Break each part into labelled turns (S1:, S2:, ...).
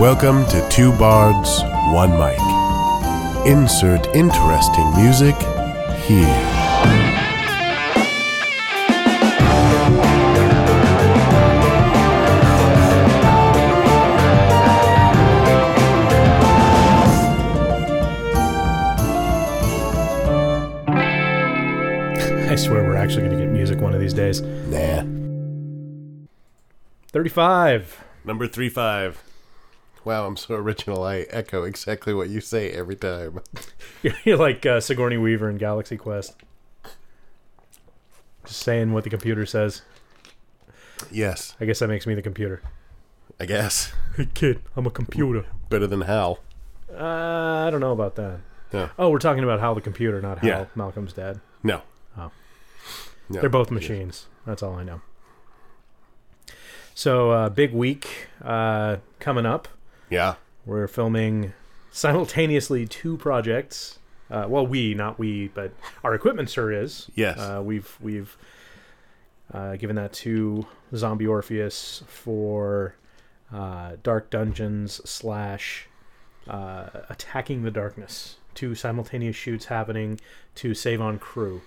S1: Welcome to Two Bards, One Mic. Insert interesting music here.
S2: I swear we're actually going to get music one of these days.
S1: Nah.
S2: 35.
S1: Number 35. Wow, I'm so original. I echo exactly what you say every time.
S2: You're like Sigourney Weaver in Galaxy Quest. Just saying what the computer says.
S1: Yes,
S2: I guess that makes me the computer.
S1: I guess.
S2: Hey kid, I'm a computer.
S1: Better than Hal.
S2: I don't know about that.
S1: No.
S2: Oh, we're talking about Hal the computer, not Hal,
S1: Yeah.
S2: Malcolm's dad.
S1: No.
S2: Oh.
S1: No.
S2: They're both machines. That's all I know. So, big week coming up.
S1: Yeah.
S2: We're filming simultaneously two projects. Well, not we, but our equipment sure is.
S1: Yes.
S2: We've given that to Zombie Orpheus for Dark Dungeons / Attacking the Darkness. Two simultaneous shoots happening to save on crew.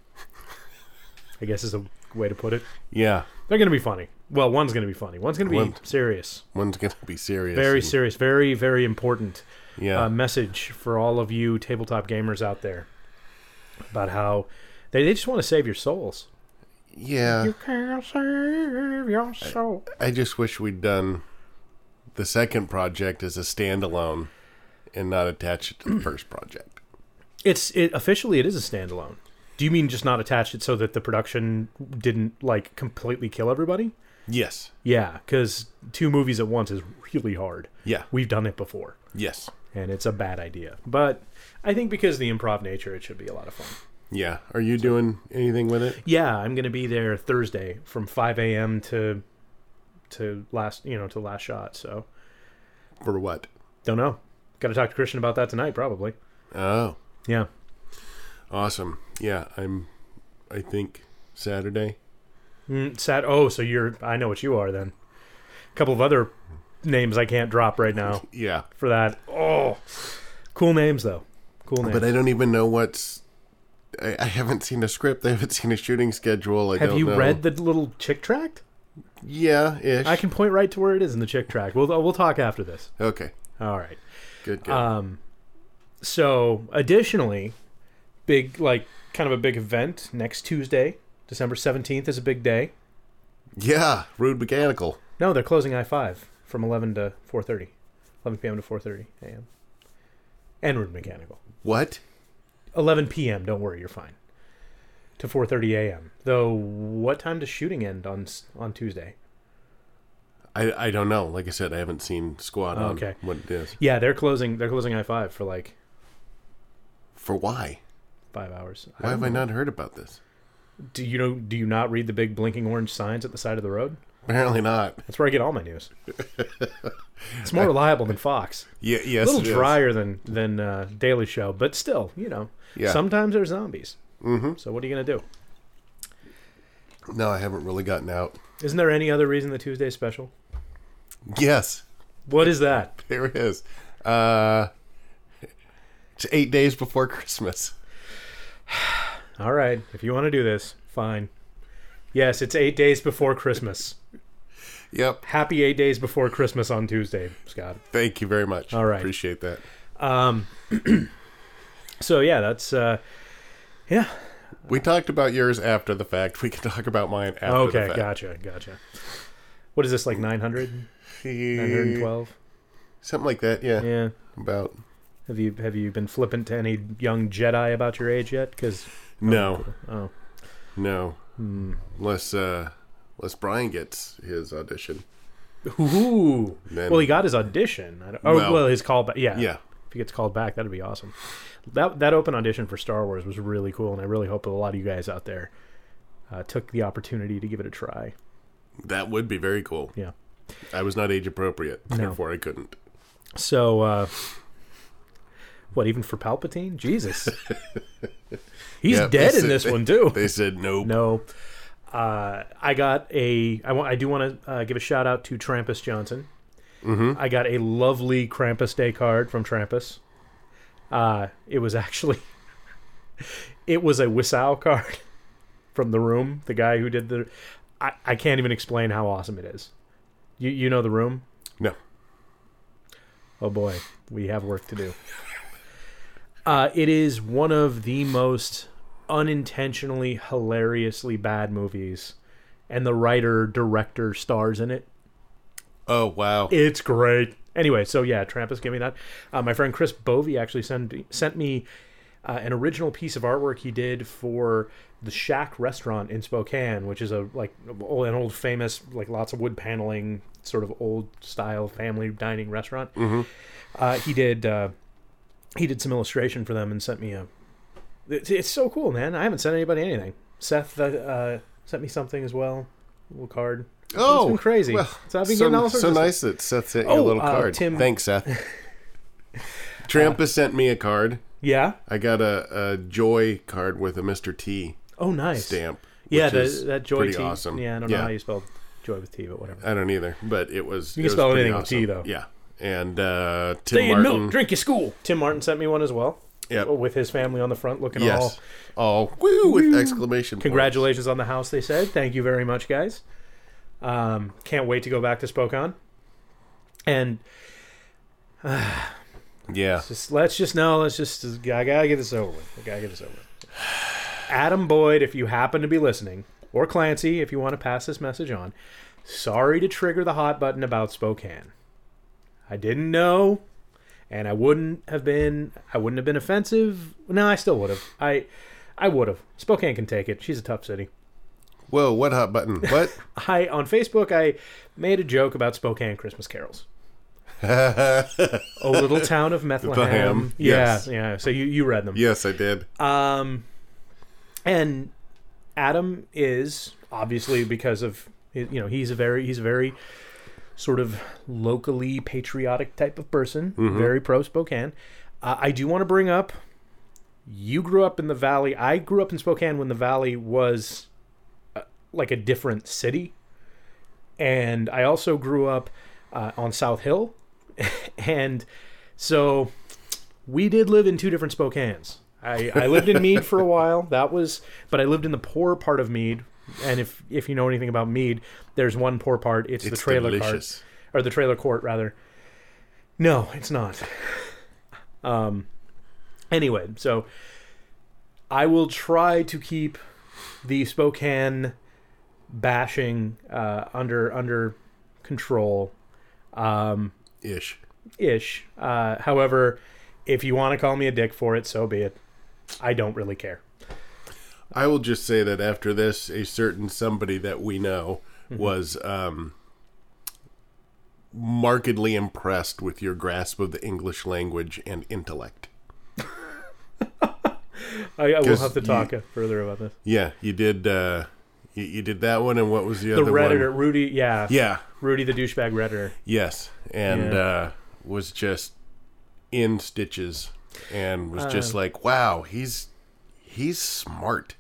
S2: I guess is a way to put it.
S1: Yeah.
S2: They're going to be funny. Well, one's going to be funny. One's going to be serious.
S1: One's going to be serious.
S2: Very serious. Very, very important.
S1: Yeah.
S2: Message for all of you tabletop gamers out there about how they just want to save your souls.
S1: Yeah.
S2: You can't save your soul.
S1: I just wish we'd done the second project as a standalone and not attach it to the first project.
S2: Officially it is a standalone. Do you mean just not attach it so that the production didn't like completely kill everybody?
S1: Yes.
S2: Yeah, because 2 movies at once is really hard.
S1: Yeah.
S2: We've done it before.
S1: Yes.
S2: And it's a bad idea. But I think because of the improv nature, it should be a lot of fun.
S1: Yeah. Are you doing anything with it?
S2: Yeah, I'm going to be there Thursday from 5 a.m. to last shot. So
S1: For what?
S2: don't know. Got to talk to Christian about that tonight, probably.
S1: Oh.
S2: Yeah.
S1: Awesome. Yeah, I think Saturday.
S2: So I know what you are then. A couple of other names I can't drop right now
S1: Yeah.
S2: for that. Oh, cool names though. Cool names.
S1: But I don't even know I haven't seen a script. I haven't seen a shooting schedule.
S2: Have you read the little chick tract?
S1: Yeah, ish.
S2: I can point right to where it is in the chick tract. We'll talk after this.
S1: Okay.
S2: All right.
S1: Good.
S2: So additionally, kind of a big event next Tuesday, December 17th is a big day.
S1: Yeah, Rude Mechanical.
S2: No, they're closing I-5 from 11 to 4:30. 11 p.m. to 4:30 a.m. En route mechanical.
S1: What?
S2: 11 p.m. Don't worry, you're fine. To 4:30 a.m. Though, what time does shooting end on Tuesday?
S1: I don't know. Like I said, I haven't seen Squad on
S2: Okay.
S1: what it is.
S2: Yeah, they're closing I-5 for
S1: For why?
S2: 5 hours.
S1: Why have I not heard about this?
S2: Do you not read the big blinking orange signs at the side of the road?
S1: Apparently not.
S2: That's where I get all my news. It's more reliable than Fox.
S1: Yeah, yes,
S2: A little
S1: it is.
S2: drier than Daily Show, but still,
S1: Yeah.
S2: sometimes there's zombies.
S1: Mm-hmm.
S2: So what are you going to do?
S1: No, I haven't really gotten out.
S2: Isn't there any other reason the Tuesday's special?
S1: Yes,
S2: What is that?
S1: there is. It's 8 days before Christmas.
S2: All right, if you want to do this, fine. Yes, it's 8 days before Christmas.
S1: Yep.
S2: Happy 8 days before Christmas on Tuesday, Scott.
S1: Thank you very much.
S2: All right.
S1: Appreciate that.
S2: So yeah, that's yeah.
S1: We talked about yours after the fact. We can talk about mine after the
S2: Okay,
S1: fact.
S2: gotcha. What is this, like 900? 912?
S1: Something like that, yeah.
S2: Yeah.
S1: About.
S2: Have you been flippant to any young Jedi about your age yet? Because
S1: No.
S2: oh.
S1: No. Unless Brian gets his audition.
S2: Ooh.
S1: Then-
S2: Well, he got his audition. His callback. Yeah.
S1: Yeah.
S2: If he gets called back, that'd be awesome. That open audition for Star Wars was really cool, and I really hope that a lot of you guys out there took the opportunity to give it a try.
S1: That would be very cool.
S2: Yeah.
S1: I was not age appropriate,
S2: No.
S1: therefore I couldn't.
S2: So, what, even for Palpatine? Jesus. He's
S1: Yeah,
S2: dead
S1: they
S2: in
S1: said-
S2: this one, too.
S1: They said nope.
S2: No. I do want to give a shout out to Trampus Johnson. I got a lovely Krampus Day card from Trampus. It was actually... It was a Wissow card from The Room, the guy who did the... I can't even explain how awesome it is. You know The Room?
S1: No.
S2: Oh boy, we have work to do. It is one of the most unintentionally hilariously bad movies, and the writer-director stars in it.
S1: Oh, wow.
S2: It's great. Anyway, so yeah, Trampus gave me that. My friend Chris Bovey actually sent me an original piece of artwork he did for the Shack restaurant in Spokane, which is an old famous, like lots of wood paneling, sort of old style family dining restaurant. He did some illustration for them and sent me it's so cool, man. I haven't sent anybody anything. Seth sent me something as well, a little card. It's been crazy.
S1: Well,
S2: so I've been getting all sorts
S1: so
S2: of
S1: nice
S2: stuff.
S1: that Seth sent you a little card.
S2: Tim,
S1: thanks, Seth. Trampus sent me a card.
S2: Yeah,
S1: I got a Joy card with a Mr. T.
S2: Oh, nice
S1: stamp.
S2: Yeah,
S1: is
S2: that Joy
S1: pretty
S2: T.
S1: awesome.
S2: Yeah, I don't know how you spell Joy with T, but whatever.
S1: I don't either, but it was.
S2: You can spell anything with T, though.
S1: Yeah, and Tim
S2: Stay in
S1: Martin.
S2: milk, drink your school. Tim Martin sent me one as well.
S1: Yep.
S2: With his family on the front, looking
S1: all woo with exclamation points.
S2: Congratulations on the house, they said. Thank you very much, guys. Can't wait to go back to Spokane. And
S1: yeah,
S2: I gotta get this over with. Adam Boyd, if you happen to be listening, or Clancy, if you want to pass this message on, sorry to trigger the hot button about Spokane. I didn't know, and I wouldn't have been offensive. No, I still would have. I would have. Spokane can take it. She's a tough city.
S1: Whoa, what hot button? What?
S2: On Facebook, I made a joke about Spokane Christmas carols. A little town of Bethlehem.
S1: Yes.
S2: Yeah. So you read them.
S1: Yes, I did.
S2: And Adam is obviously, because of he's a very sort of locally patriotic type of person, very pro Spokane. I do want to bring up, you grew up in the Valley. I grew up in Spokane when the Valley was like a different city, and I also grew up on South Hill, and so we did live in two different Spokanes. I lived in Meade for a while. But I lived in the poor part of Meade. And if you know anything about Meade, there's one poor part. It's the trailer
S1: delicious.
S2: Or the trailer court, rather. No, it's not. Anyway, so I will try to keep the Spokane bashing under control. Ish. However, if you want to call me a dick for it, so be it. I don't really care.
S1: I will just say that after this, a certain somebody that we know was markedly impressed with your grasp of the English language and intellect.
S2: I will have to talk further about this.
S1: Yeah, you did. You did that one, and what was the other one?
S2: The Redditor, Rudy. Yeah, Rudy the douchebag Redditor.
S1: Yes, and was just in stitches, and was just like, "Wow, he's smart."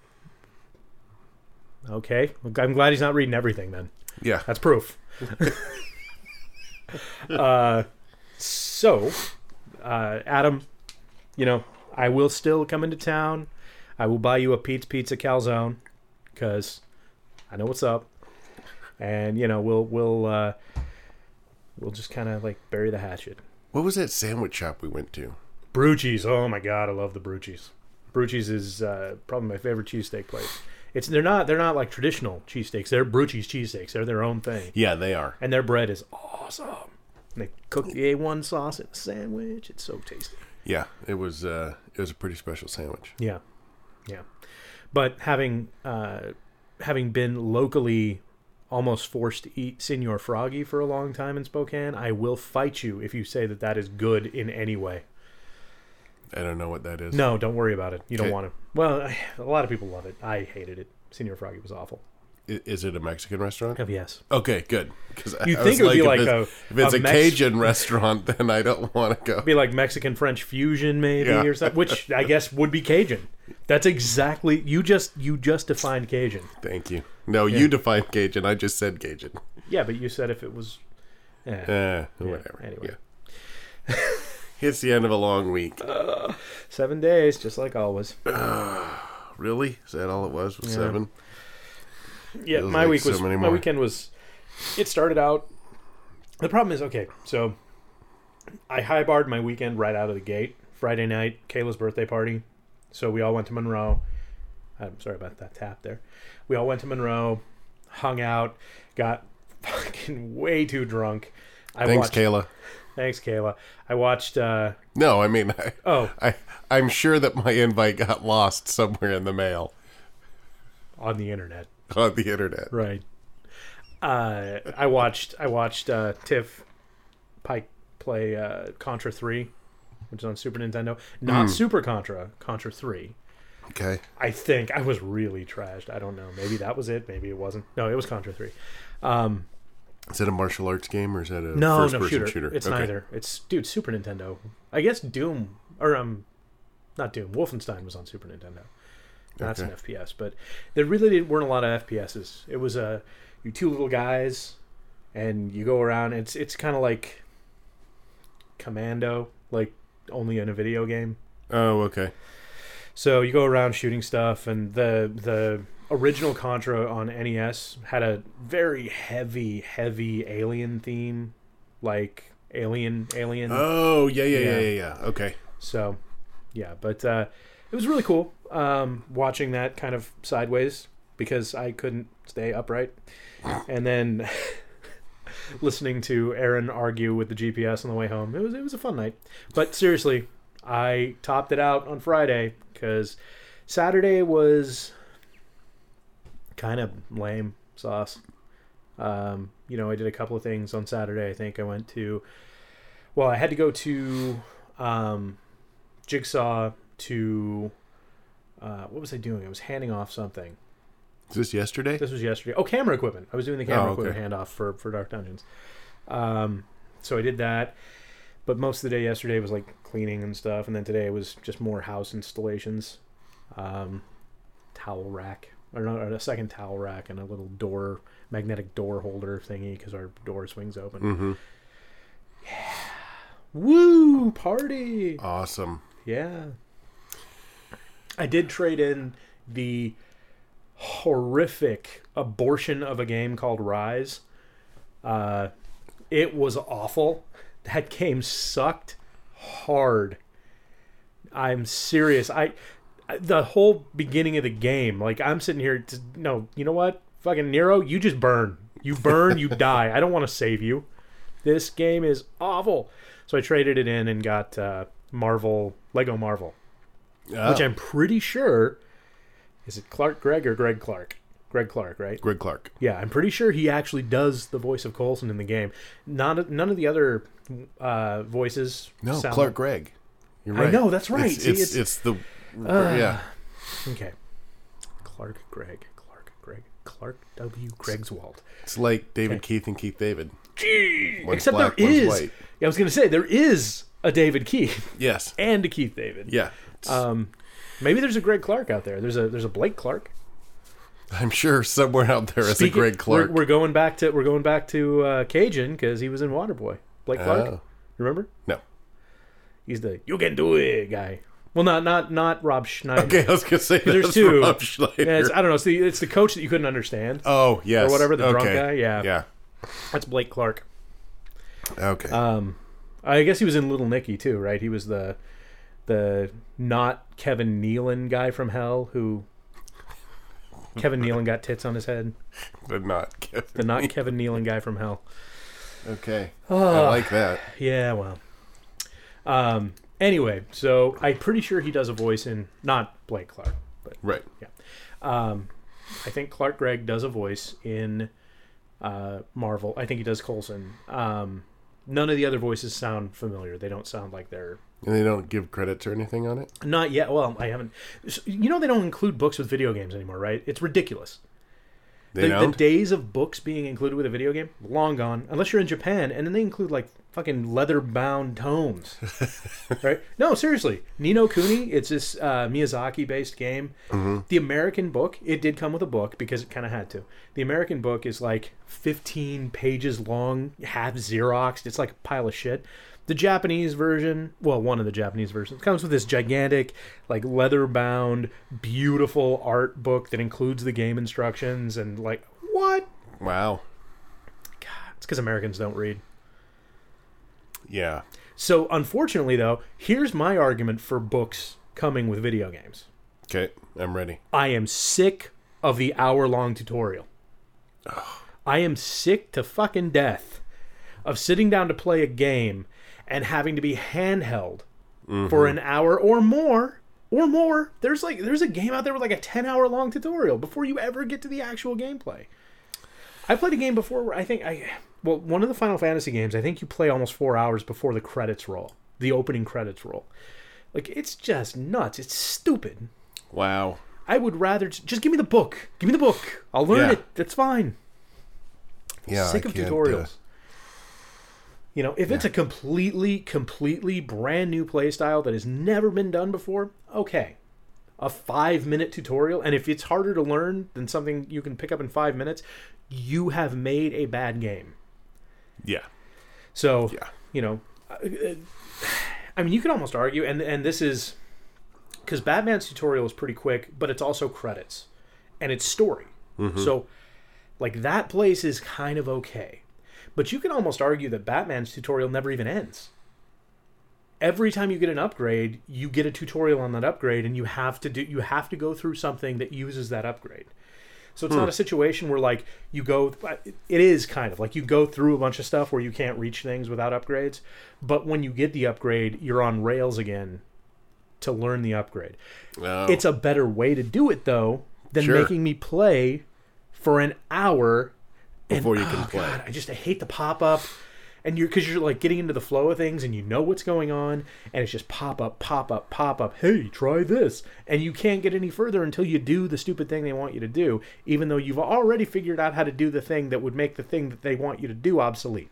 S2: Okay, I'm glad he's not reading everything then.
S1: Yeah,
S2: that's proof. So, Adam, I will still come into town. I will buy you a Pete's Pizza Calzone, because I know what's up, and we'll just kind of like bury the hatchet.
S1: What was that sandwich shop we went to?
S2: Brucci's. Oh my god, I love the Brucci's. Brucci's is probably my favorite cheesesteak place. They're not like traditional cheesesteaks. They're Brucci's cheesesteaks. They're their own thing.
S1: Yeah, they are.
S2: And their bread is awesome. And they cook the A1 sauce in a sandwich. It's so tasty.
S1: Yeah, it was a pretty special sandwich.
S2: Yeah. But having been locally almost forced to eat Señor Froggy for a long time in Spokane, I will fight you if you say that is good in any way.
S1: I don't know what that is.
S2: No, don't worry about it. You don't want to. Well, a lot of people love it. I hated it. Señor Froggy was awful.
S1: Is it a Mexican restaurant?
S2: Yes.
S1: Okay, good. Because
S2: you think it would be like
S1: if it's a Cajun restaurant, then I don't want to go.
S2: It'd be like Mexican French fusion, maybe, or something, which I guess would be Cajun. That's exactly you just defined Cajun.
S1: Thank you. No, you defined Cajun. I just said Cajun.
S2: Yeah, but you said if it was
S1: Whatever.
S2: Anyway.
S1: Yeah. It's the end of a long week.
S2: 7 days, just like always.
S1: Really? Is that all it was? 7?
S2: Yeah,
S1: Feels
S2: my
S1: like
S2: week
S1: so
S2: was
S1: many
S2: my
S1: more.
S2: weekend was. It started out. The problem is, okay, so I high-barred my weekend right out of the gate. Friday night, Kayla's birthday party. So we all went to Monroe. I'm sorry about that tap there. We all went to Monroe, hung out, got fucking way too drunk.
S1: Thanks, Kayla.
S2: Thanks, Kayla. I watched...
S1: No, I mean,
S2: Oh.
S1: I'm sure that my invite got lost somewhere in the mail.
S2: On the internet.
S1: On the internet.
S2: Right. I watched Tiff Pike play Contra 3, which is on Super Nintendo. Not Super Contra, Contra 3.
S1: Okay.
S2: I think I was really trashed. I don't know. Maybe that was it. Maybe it wasn't. No, it was Contra 3.
S1: Is it a martial arts game or is that a
S2: No,
S1: first-person
S2: shooter. It's neither. It's Super Nintendo. I guess Doom or not Doom. Wolfenstein was on Super Nintendo. That's an FPS, but there really weren't a lot of FPSs. It was you two little guys, and you go around. It's kind of like Commando, like only in a video game.
S1: Oh, okay.
S2: So you go around shooting stuff, and the original Contra on NES had a very heavy alien theme, like Alien.
S1: Oh, yeah. Okay.
S2: So, yeah, but it was really cool watching that kind of sideways because I couldn't stay upright. And then listening to Aaron argue with the GPS on the way home. It was a fun night. But seriously, I topped it out on Friday because Saturday was kind of lame sauce. I did a couple of things on Saturday. I think I went to... Well, I had to go to Jigsaw to... what was I doing? I was handing off something.
S1: Is this yesterday?
S2: This was yesterday. Oh, camera equipment. I was doing the camera equipment handoff for Dark Dungeons. So I did that. But most of the day yesterday was like cleaning and stuff. And then today was just more house installations. Towel rack. Or a second towel rack and a little magnetic door holder thingy because our door swings open.
S1: Mm-hmm.
S2: Yeah. Woo! Party!
S1: Awesome.
S2: Yeah. I did trade in the horrific abortion of a game called Rise. It was awful. That game sucked hard. I'm serious. The whole beginning of the game, like I'm sitting here, no, you know what? Fucking Nero, you just burn. You burn, you die. I don't want to save you. This game is awful. So I traded it in and got Lego Marvel. Which I'm pretty sure, is it Clark Gregg or Greg Clark? Greg Clark, right?
S1: Greg Clark.
S2: Yeah, I'm pretty sure he actually does the voice of Coulson in the game. None of the other voices.
S1: No,
S2: sound
S1: Clark Gregg. You're right.
S2: I know, that's right.
S1: It's the... yeah.
S2: Okay. Clark W. Gregswald.
S1: It's like David Keith and Keith David.
S2: Gee!
S1: One's
S2: Except
S1: black,
S2: there
S1: one's
S2: is...
S1: white.
S2: Yeah, I was going to say, there is a David Keith.
S1: Yes.
S2: And a Keith David.
S1: Yeah.
S2: Maybe there's a Greg Clark out there. There's a Blake Clark.
S1: I'm sure somewhere out there is a Greg Clark.
S2: We're going back to Cajun because he was in Waterboy. Blake Clark. Remember?
S1: No.
S2: He's the "you can do it" guy. Well, not Rob Schneider.
S1: Okay, I was gonna say
S2: there's two.
S1: Rob Schneider.
S2: Yeah, I don't know. It's the coach that you couldn't understand.
S1: Oh yes,
S2: or whatever, the drunk guy. Yeah,
S1: yeah.
S2: That's Blake Clark.
S1: Okay.
S2: I guess he was in Little Nicky too, right? He was the not Kevin Nealon guy from Hell who. Kevin Nealon got tits on his head.
S1: The not
S2: Kevin Nealon guy from Hell.
S1: Okay. I like that.
S2: Yeah, well. Anyway, so I'm pretty sure he does a voice in not Blake Clark, but
S1: right.
S2: Yeah. I think Clark Gregg does a voice in Marvel. I think he does Coulson. None of the other voices sound familiar. They don't sound like they're...
S1: And they don't give credits or anything on it?
S2: Not yet. Well, I haven't... You know they don't include books with video games anymore, right? It's ridiculous.
S1: They don't?
S2: The days of books being included with a video game, long gone. Unless you're in Japan, and then they include like fucking leather-bound tomes, right? No, seriously. Ni no Kuni, it's this Miyazaki-based game.
S1: Mm-hmm.
S2: The American book, it did come with a book because it kind of had to. The American book is like 15 pages long, half Xeroxed. It's like a pile of shit. The Japanese version, well, one of the Japanese versions, comes with this gigantic, like, leather-bound, beautiful art book that includes the game instructions and, like, what?
S1: Wow.
S2: God, it's because Americans don't read.
S1: Yeah.
S2: So, unfortunately, though, here's my argument for books coming with video games.
S1: Okay, I'm ready.
S2: I am sick of the hour-long tutorial. I am sick to fucking death of sitting down to play a game and having to be handheld for an hour or more. There's a game out there with like a 10-hour long tutorial before you ever get to the actual gameplay. I played a game before where one of the Final Fantasy games, I think you play almost 4 hours before the credits roll. The opening credits roll. Like, it's just nuts. It's stupid.
S1: Wow.
S2: I would rather just give me the book. Give me the book. I'll learn it. That's fine.
S1: Yeah,
S2: Sick of tutorials. You know, if it's a completely brand new playstyle that has never been done before, okay. A 5-minute tutorial, and if it's harder to learn than something you can pick up in 5 minutes, you have made a bad game.
S1: Yeah.
S2: So, you know, I mean, you could almost argue, and this is, because Batman's tutorial is pretty quick, but it's also credits, and it's story. So, like, that place is kind of okay. But you can almost argue that Batman's tutorial never even ends. Every time you get an upgrade, you get a tutorial on that upgrade, and you have to go through something that uses that upgrade. So it's not a situation where, like, it is kind of like you go through a bunch of stuff where you can't reach things without upgrades, but when you get the upgrade, you're on rails again to learn the upgrade.
S1: Oh.
S2: It's a better way to do it, though, than making me play for an hour
S1: before you can play.
S2: God, I hate the pop-up. And because you're like getting into the flow of things and you know what's going on, and it's just pop up. Hey, try this. And you can't get any further until you do the stupid thing they want you to do, even though you've already figured out how to do the thing that would make the thing that they want you to do obsolete.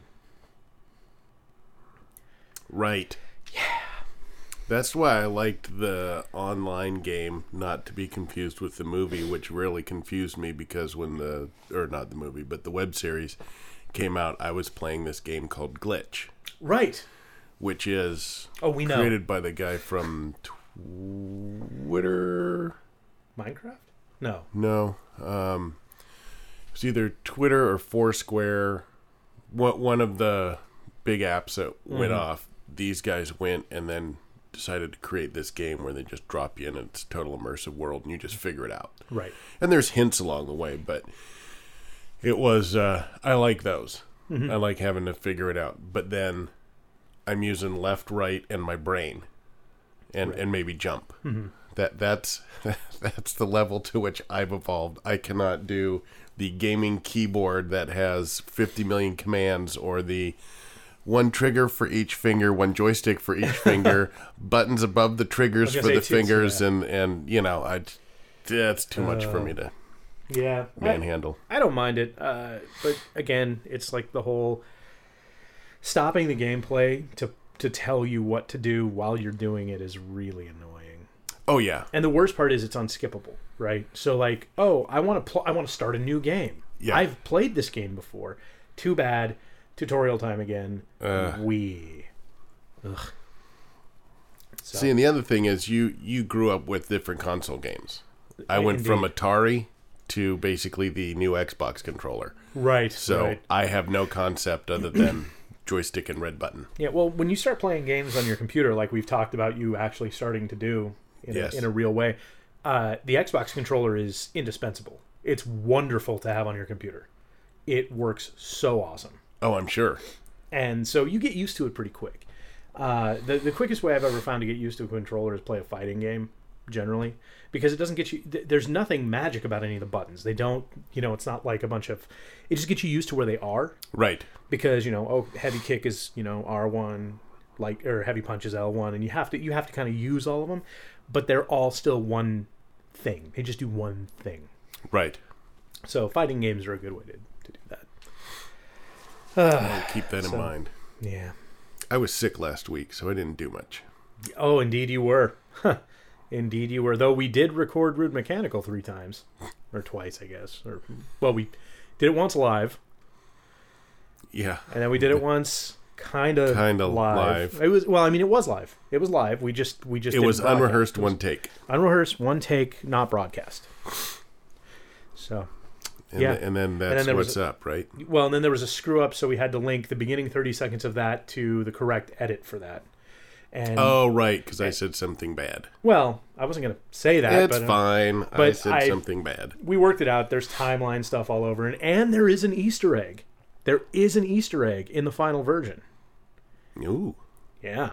S1: Right. Yeah. That's why I liked the online game, not to be confused with the movie, which really confused me because when the web series came out, I was playing this game called Glitch.
S2: Right. Which
S1: is
S2: created
S1: by the guy from Twitter.
S2: Minecraft? No.
S1: No. It was either Twitter or Foursquare. One of the big apps that went off. These guys went and then decided to create this game where they just drop you in a total immersive world and you just figure it out.
S2: Right.
S1: And there's hints along the way, but it was, I like those. I like having to figure it out. But then I'm using left, right, and my brain and maybe jump. That's the level to which I've evolved. I cannot do the gaming keyboard that has 50 million commands or the one trigger for each finger, one joystick for each finger, buttons above the triggers for the fingers, and you know, that's too much for me to manhandle.
S2: I don't mind it, but again, it's like the whole stopping the gameplay to tell you what to do while you're doing it is really annoying.
S1: Oh yeah,
S2: and the worst part is it's unskippable, right? So like, oh, I want to start a new game. Yeah. I've played this game before. Too bad. Tutorial time again. Ugh. So.
S1: See, and the other thing is you grew up with different console games. I went from Atari to basically the new Xbox controller.
S2: Right.
S1: So I have no concept other than joystick and red button.
S2: Yeah, well, when you start playing games on your computer, like we've talked about you actually starting to do in a real way, the Xbox controller is indispensable. It's wonderful to have on your computer. It works so awesome.
S1: Oh, I'm sure.
S2: And so you get used to it pretty quick. The quickest way I've ever found to get used to a controller is play a fighting game, generally, because it doesn't get you... There's nothing magic about any of the buttons. They don't... it's not like a bunch of... It just gets you used to where they are.
S1: Right.
S2: Because, heavy kick is, R1, or heavy punch is L1, and you have to kind of use all of them, but they're all still one thing. They just do one thing.
S1: Right.
S2: So fighting games are a good way to do that.
S1: I'll keep that in mind.
S2: Yeah.
S1: I was sick last week, so I didn't do much.
S2: Oh, indeed you were. Indeed you were. Though we did record Rude Mechanical 3 times. Or twice, I guess. Well, we did it once live.
S1: Yeah.
S2: And then we did it once kind of live. It was it was live. It was live. We just
S1: It was unrehearsed, one take.
S2: Unrehearsed, one take, not broadcast. So,
S1: And then that's what's up, right?
S2: Well, and then there was a screw up, so we had to link the beginning 30 seconds of that to the correct edit for that. And
S1: right, because I said something bad.
S2: Well, I wasn't going to say that.
S1: It's fine. I said something bad.
S2: We worked it out. There's timeline stuff all over, and there is an Easter egg. There is an Easter egg in the final version.
S1: Ooh.
S2: Yeah.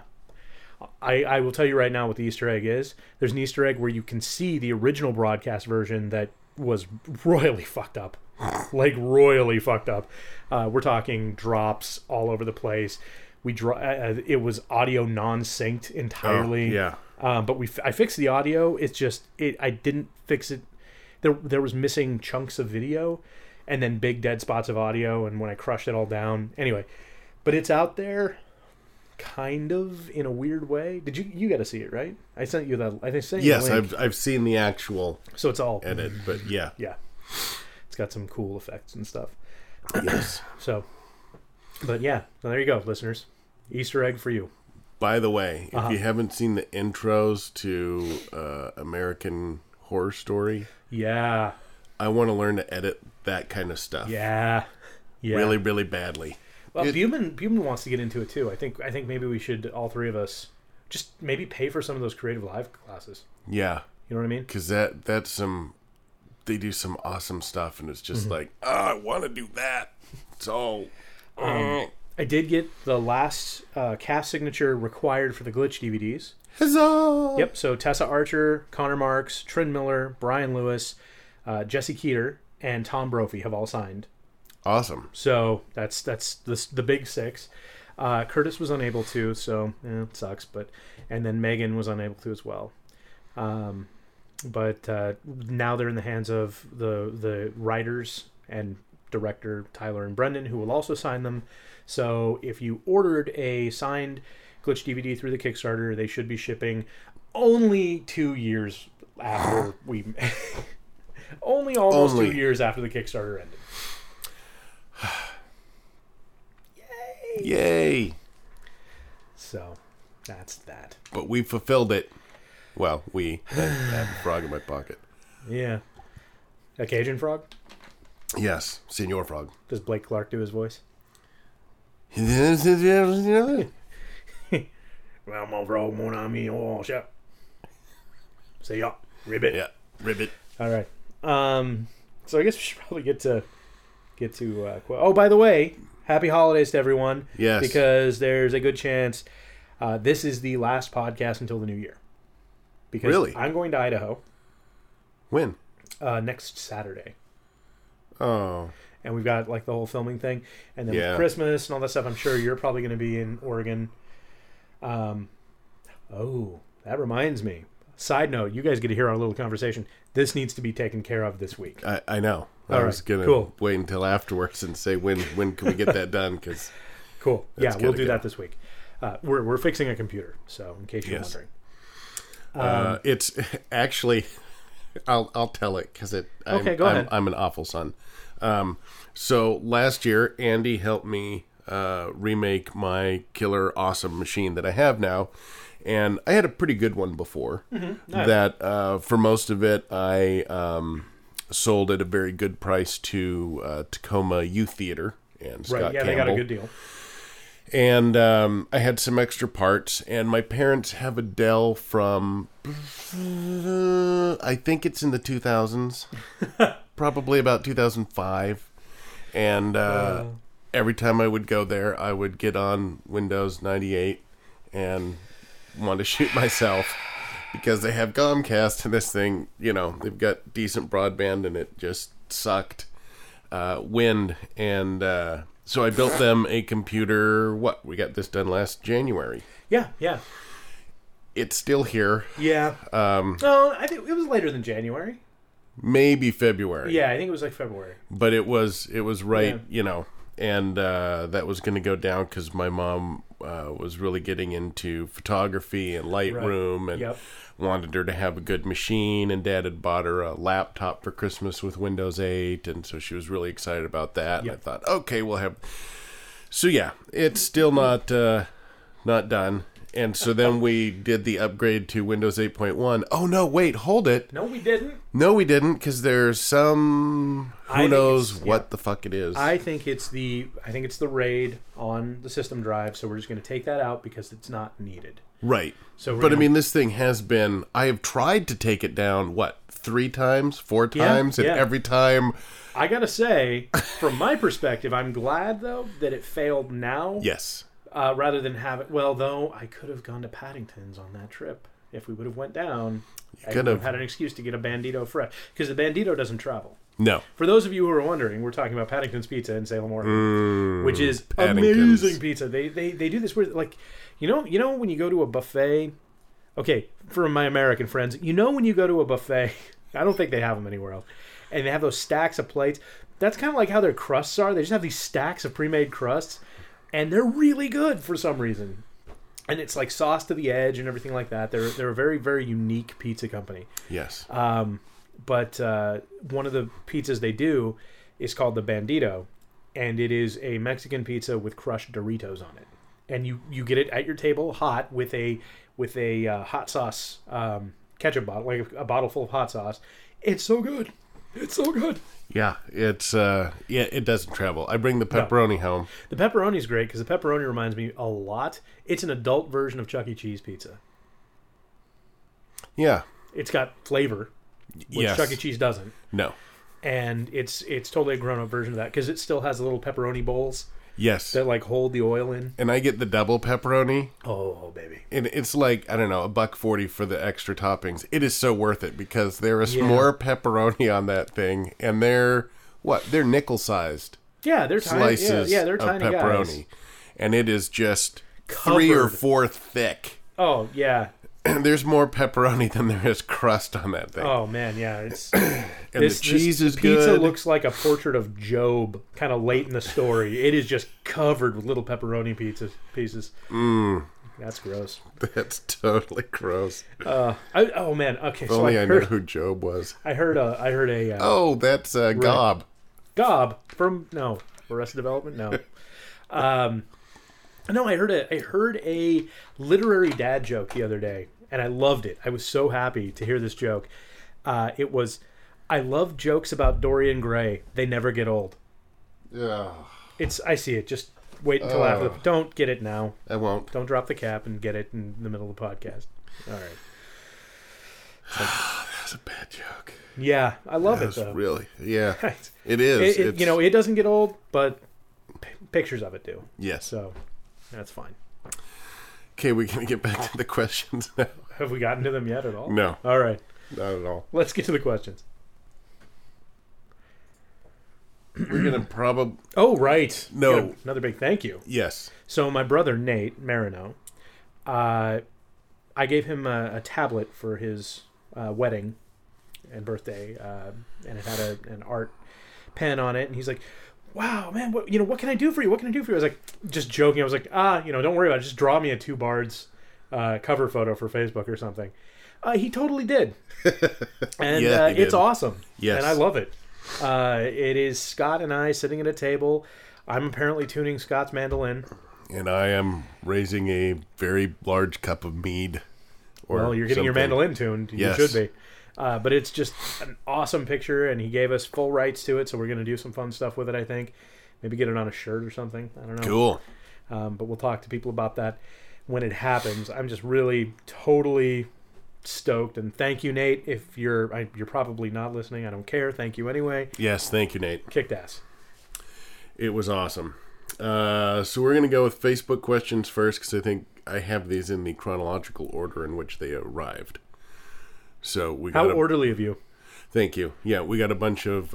S2: I will tell you right now what the Easter egg is. There's an Easter egg where you can see the original broadcast version that was royally fucked up. Like, royally fucked up. We're talking drops all over the place. It was audio non-synced entirely.
S1: Oh, yeah.
S2: But I fixed the audio. It's just I didn't fix it. There was missing chunks of video, and then big dead spots of audio. And when I crushed it all down, anyway. But it's out there, kind of in a weird way. Did you got to see it, right? I sent you that. I think sent you
S1: yes,
S2: the link.
S1: I've seen the actual.
S2: So it's all
S1: edit, but yeah,
S2: it's got some cool effects and stuff.
S1: Yes.
S2: So, but yeah, so there you go, listeners. Easter egg for you.
S1: By the way, if you haven't seen the intros to American Horror Story,
S2: yeah,
S1: I want to learn to edit that kind of stuff.
S2: Yeah.
S1: Really, really badly.
S2: Well, Buman wants to get into it too. I think maybe we should, all three of us, just maybe pay for some of those Creative Live classes.
S1: Yeah.
S2: You know what I mean?
S1: Because that's some, they do some awesome stuff, and it's just like, I want to do that. So,
S2: I did get the last cast signature required for the Glitch DVDs.
S1: Huzzah!
S2: Yep. So Tessa Archer, Connor Marks, Trin Miller, Brian Lewis, Jesse Keeter, and Tom Brophy have all signed.
S1: Awesome.
S2: So that's the big six. Curtis was unable to, so it sucks. And then Megan was unable to as well. But now they're in the hands of the writers and director Tyler and Brendan, who will also sign them. So if you ordered a signed Glitch DVD through the Kickstarter, they should be shipping only 2 years after we... almost 2 years after the Kickstarter ended.
S1: Yay!
S2: So, that's that.
S1: But we fulfilled it. Well, I have a frog in my pocket.
S2: Yeah. A Cajun frog?
S1: Yes, Senor Frog.
S2: Does Blake Clark do his voice?
S1: Yeah.
S2: Well, my frog, mon ami, oh, shut. Say ya. Ribbit.
S1: Yeah, ribbit.
S2: All right. So I guess we should probably get to oh, by the way, happy holidays to everyone.
S1: Yes.
S2: Because there's a good chance this is the last podcast until the new year. Because
S1: really?
S2: I'm going to Idaho.
S1: When?
S2: Next Saturday.
S1: Oh.
S2: And we've got like the whole filming thing. And then with Christmas and all that stuff, I'm sure you're probably going to be in Oregon. Oh, that reminds me. Side note, you guys get to hear our little conversation. This needs to be taken care of this week.
S1: I know. I was going to wait until afterwards and say, when can we get that done? Cause
S2: cool. Yeah, we'll do that this week. We're fixing a computer, so in case you're wondering.
S1: It's actually, I'll tell it because
S2: okay, go ahead.
S1: I'm an awful son. So last year, Andy helped me remake my killer awesome machine that I have now. And I had a pretty good one before. Mm-hmm. Nice. That for most of it, I sold at a very good price to Tacoma Youth Theater and Scott Campbell.
S2: They got a good deal.
S1: And I had some extra parts. And my parents have a Dell from, I think it's in the 2000s. Probably about 2005. And every time I would go there, I would get on Windows 98 and want to shoot myself because they have Comcast and this thing, they've got decent broadband and it just sucked wind. And so I built them a computer. We got this done last January.
S2: Yeah.
S1: It's still here.
S2: Yeah. I think it was later than January.
S1: Maybe February.
S2: Yeah, I think it was like February.
S1: But it was right, and that was going to go down because my mom was really getting into photography and Lightroom, and wanted her to have a good machine, and Dad had bought her a laptop for Christmas with Windows 8, and so she was really excited about that. And I thought, okay, we'll have... So yeah, it's still not done. And so then we did the upgrade to Windows 8.1. Oh, no, wait, hold it.
S2: No, we didn't.
S1: No, we didn't, because there's some... Who knows what the fuck it is.
S2: I think it's the RAID on the system drive, so we're just going to take that out because it's not needed.
S1: Right.
S2: So
S1: but, I mean, this thing has been... I have tried to take it down, 3 times, 4 times? And every time...
S2: I got to say, from my perspective, I'm glad, though, that it failed now.
S1: Yes.
S2: Rather than have it... Well, though, I could have gone to Paddington's on that trip. If we would have went down, I could have had an excuse to get a Bandito fresh. Because the Bandito doesn't travel.
S1: No.
S2: For those of you who are wondering, we're talking about Paddington's Pizza in Salem, Oregon. Which is amazing pizza. They do this weird... Like, you know when you go to a buffet... Okay, for my American friends, when you go to a buffet... I don't think they have them anywhere else. And they have those stacks of plates. That's kind of like how their crusts are. They just have these stacks of pre-made crusts. And they're really good for some reason. And it's like sauce to the edge and everything like that. They're a very, very unique pizza company.
S1: Yes.
S2: But one of the pizzas they do is called the Bandito. And it is a Mexican pizza with crushed Doritos on it. And you get it at your table hot with a hot sauce ketchup bottle, like a bottle full of hot sauce. It's so good. It's so good.
S1: Yeah, it's it doesn't travel. I bring the pepperoni home.
S2: The pepperoni is great because the pepperoni reminds me a lot. It's an adult version of Chuck E. Cheese pizza.
S1: Yeah,
S2: it's got flavor, which Chuck E. Cheese doesn't.
S1: No,
S2: and it's totally a grown up version of that because it still has the little pepperoni bowls.
S1: Yes,
S2: that like hold the oil in.
S1: And I get the double pepperoni.
S2: Oh baby!
S1: And it's like, I don't know, $1.40 for the extra toppings. It is so worth it because there is more pepperoni on that thing, and they're nickel sized.
S2: Yeah, they're
S1: slices
S2: tiny. Yeah, they're tiny
S1: pepperoni,
S2: guys.
S1: And it is just
S2: Covered.
S1: 3 or 4 thick.
S2: Oh yeah.
S1: And there's more pepperoni than there is crust on that thing.
S2: Oh man, yeah, it's
S1: and the cheese is
S2: pizza
S1: good.
S2: Looks like a portrait of Job, kind of late in the story. It is just covered with little pepperoni pieces. That's gross.
S1: That's totally gross.
S2: Oh man, okay.
S1: If only I knew who Job was.
S2: I heard a.
S1: Oh, that's Gob.
S2: Gob from Arrested Development. No. No, I heard a literary dad joke the other day, and I loved it. I was so happy to hear this joke. It was, I love jokes about Dorian Gray. They never get old.
S1: Yeah.
S2: I see it. Just wait until after. Don't get it now.
S1: I won't.
S2: Don't drop the cap and get it in the middle of the podcast. All right.
S1: That was a bad joke.
S2: Yeah, I love it though.
S1: Really, yeah, it is.
S2: It doesn't get old, but pictures of it do.
S1: Yes.
S2: So that's fine.
S1: Okay, we're going to get back to the questions now.
S2: Have we gotten to them yet at all?
S1: No.
S2: All right.
S1: Not at all.
S2: Let's get to the questions.
S1: We're going to probably...
S2: Oh, right.
S1: No.
S2: Another big thank you.
S1: Yes.
S2: So my brother, Nate Marino, I gave him a tablet for his wedding and birthday, and it had an art pen on it, and he's like, wow, man, what can I do for you? What can I do for you? I was like, just joking. I was like, don't worry about it. Just draw me a 2 bards cover photo for Facebook or something. He totally did. And it's awesome.
S1: Yes.
S2: And I love it. It is Scott and I sitting at a table. I'm apparently tuning Scott's mandolin.
S1: And I am raising a very large cup of mead.
S2: Well, you're getting your mandolin tuned.
S1: Yes.
S2: You should be. But it's just an awesome picture, and he gave us full rights to it, so we're going to do some fun stuff with it, I think. Maybe get it on a shirt or something. I don't know.
S1: Cool.
S2: But we'll talk to people about that when it happens. I'm just really totally stoked, and thank you, Nate. If you're probably not listening, I don't care. Thank you anyway.
S1: Yes, thank you, Nate.
S2: Kicked ass.
S1: It was awesome. So we're going to go with Facebook questions first, because I think I have these in the chronological order in which they arrived. So we got
S2: how orderly of you.
S1: Thank you. Yeah, we got a bunch of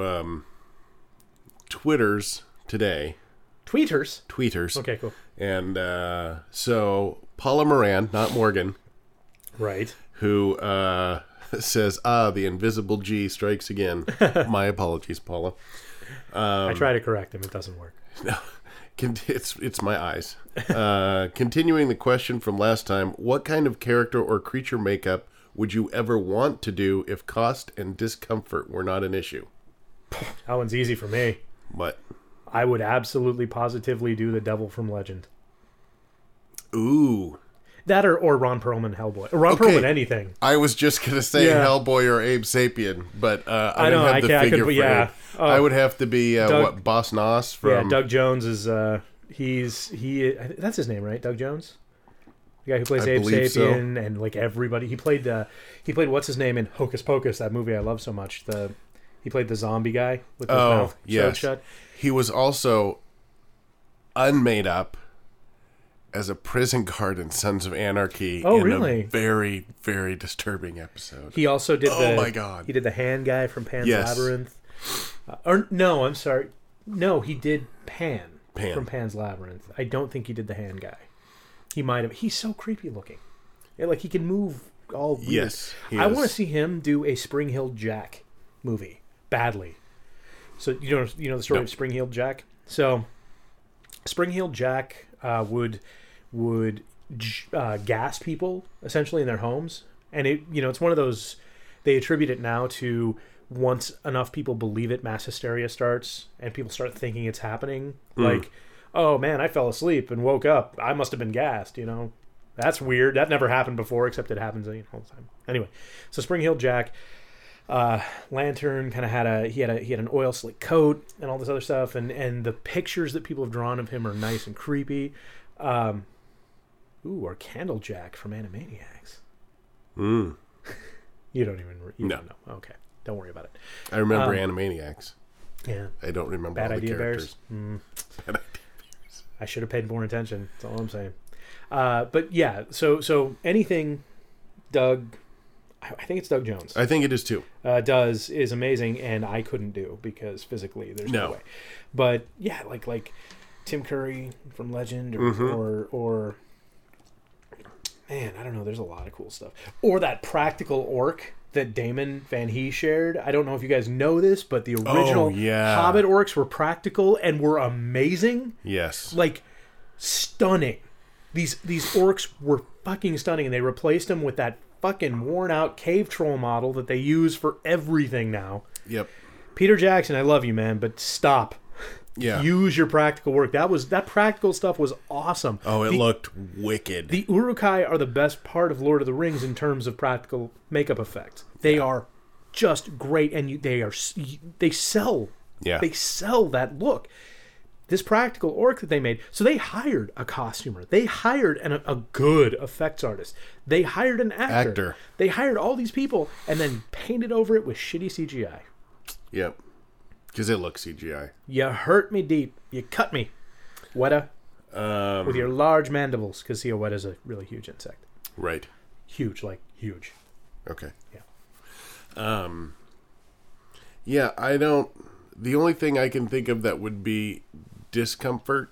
S1: Twitters today. Tweeters.
S2: Okay, cool.
S1: And so Paula Moran, not Morgan.
S2: Right.
S1: Who says, the invisible G strikes again. My apologies, Paula.
S2: I try to correct him. It doesn't work.
S1: No, it's my eyes. Continuing the question from last time, what kind of character or creature makeup would you ever want to do if cost and discomfort were not an issue?
S2: That one's easy for me.
S1: What?
S2: I would absolutely positively do the Devil from Legend.
S1: Ooh.
S2: That or Ron Perlman Hellboy. Or Ron Perlman anything.
S1: I was just going to say Hellboy or Abe Sapien, but I don't have the figure for it. I would have to be, Boss Nass from...
S2: Yeah, Doug Jones is... that's his name, right? Doug Jones? The guy who plays Abe Sapien and like everybody. He played what's his name in Hocus Pocus, that movie I love so much. He played the zombie guy with his mouth shut.
S1: He was also unmade up as a prison guard in Sons of Anarchy a very, very disturbing episode.
S2: He also did
S1: my God.
S2: He did the hand guy from Pan's Labyrinth. I'm sorry. No, he did Pan from Pan's Labyrinth. I don't think he did the hand guy. He might have. He's so creepy looking. Yeah, like he can move all weird.
S1: Yes,
S2: I want to see him do a Spring Heeled Jack movie badly. So you know the story of Spring Heeled Jack. So Spring Heeled Jack would gas people essentially in their homes, and it's one of those. They attribute it now to once enough people believe it, mass hysteria starts, and people start thinking it's happening. Like, oh man, I fell asleep and woke up. I must have been gassed. That's weird. That never happened before, except it happens all the time. Anyway, so Spring Heeled Jack. Lantern kind of had an oil slick coat and all this other stuff, and the pictures that people have drawn of him are nice and creepy. Or Candlejack from Animaniacs. You don't even don't know. Okay, don't worry about it.
S1: I remember Animaniacs.
S2: Yeah,
S1: I don't remember
S2: Bad
S1: all
S2: Idea
S1: the characters.
S2: Bears. Bad Idea Bears. I should have paid more attention. That's all I'm saying. But yeah, so anything, Doug. I think it's Doug Jones.
S1: I think it is too.
S2: Is amazing, and I couldn't do because physically there's no way. But yeah, like Tim Curry from Legend, or man, I don't know. There's a lot of cool stuff. Or that practical orc that Damon Van He shared. I don't know if you guys know this, but the original Hobbit orcs were practical and were amazing.
S1: Yes,
S2: like stunning. These orcs were fucking stunning, and they replaced them with that fucking worn out cave troll model that they use for everything now.
S1: Yep.
S2: Peter Jackson, I love you, man, but stop.
S1: Yeah.
S2: Use your practical work. That practical stuff was awesome.
S1: Oh, it looked wicked.
S2: The Uruk-hai are the best part of Lord of the Rings in terms of practical makeup effects. They are just great, and they sell.
S1: Yeah.
S2: They sell that look. This practical orc that they made, so they hired a costumer, they hired a good effects artist, they hired an actor, they hired all these people, and then painted over it with shitty CGI.
S1: Yep, because it looks CGI.
S2: You hurt me deep. You cut me, Weta, with your large mandibles, because a Weta's a really huge insect.
S1: Right.
S2: Huge, like huge.
S1: Okay.
S2: Yeah.
S1: Yeah, I don't. The only thing I can think of that would be discomfort,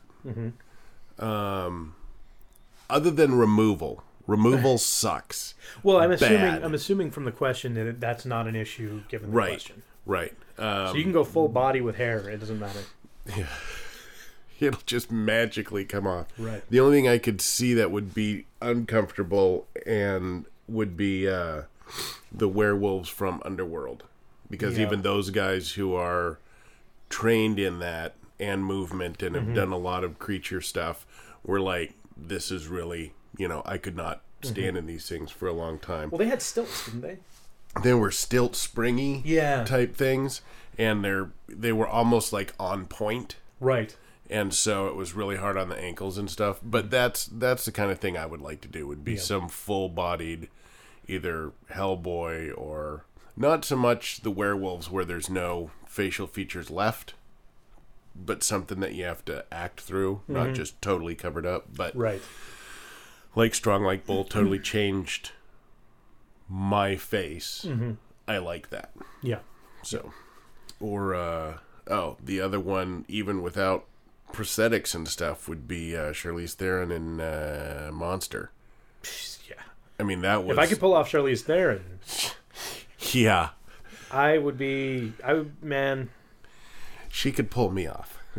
S1: other than removal sucks.
S2: Well, I'm assuming from the question that that's not an issue given the question.
S1: Right.
S2: So you can go full body with hair; it doesn't matter.
S1: Yeah. It'll just magically come off.
S2: Right.
S1: The only thing I could see that would be uncomfortable and would be the werewolves from Underworld, because even those guys who are trained in that and movement and have done a lot of creature stuff were like, this is really, I could not stand in these things for a long time.
S2: Well, they had stilts, didn't they?
S1: They were stilt springy type things, and they were almost like on point.
S2: Right.
S1: And so it was really hard on the ankles and stuff. But that's the kind of thing I would like to do, would be some full-bodied either Hellboy, or not so much the werewolves where there's no facial features left, but something that you have to act through, not just totally covered up. But like Strong Like Bull totally changed my face. I like that.
S2: Yeah.
S1: So, or the other one, even without prosthetics and stuff, would be Charlize Theron in Monster.
S2: Yeah.
S1: I mean, that was...
S2: If I could pull off Charlize Theron...
S1: Yeah.
S2: Man...
S1: She could pull me off.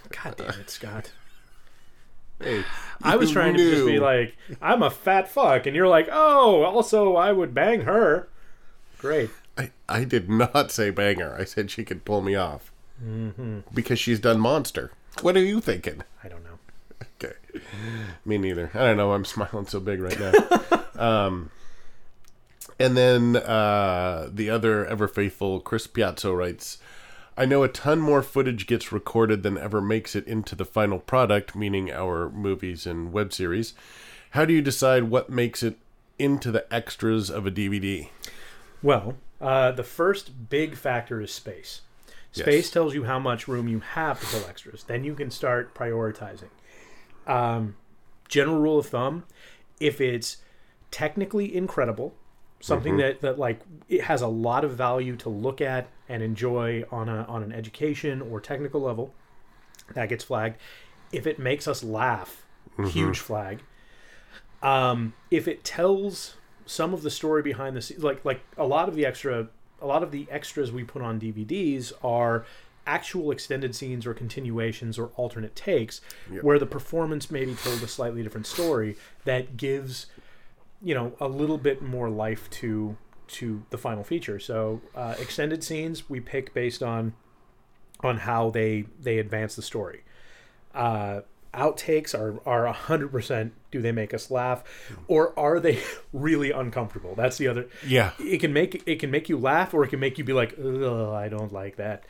S2: God damn it, Scott.
S1: Hey,
S2: I was trying to just be like, I'm a fat fuck, and you're like, oh, also I would bang her. Great.
S1: I did not say banger. I said she could pull me off. Mm-hmm. Because she's done Monster. What are you thinking?
S2: I don't know.
S1: Okay. Me neither. I don't know. I'm smiling so big right now. And then the other ever faithful Chris Piazzo writes, I know a ton more footage gets recorded than ever makes it into the final product, meaning our movies and web series. How do you decide what makes it into the extras of a DVD?
S2: Well, the first big factor is space. Space
S1: Yes.
S2: tells you how much room you have to pull extras. Then you can start prioritizing. General rule of thumb, if it's technically incredible, something that like it has a lot of value to look at and enjoy on an education or technical level, that gets flagged. If it makes us laugh, huge flag. If it tells some of the story behind the scenes, like a lot of the extras we put on DVDs are actual extended scenes or continuations or alternate takes where the performance maybe told a slightly different story that gives, a little bit more life to the final feature. So extended scenes we pick based on how they advance the story. Outtakes are 100%, do they make us laugh, or are they really uncomfortable? That's the other.
S1: Yeah.
S2: It can make you laugh, or it can make you be like, ugh, I don't like that.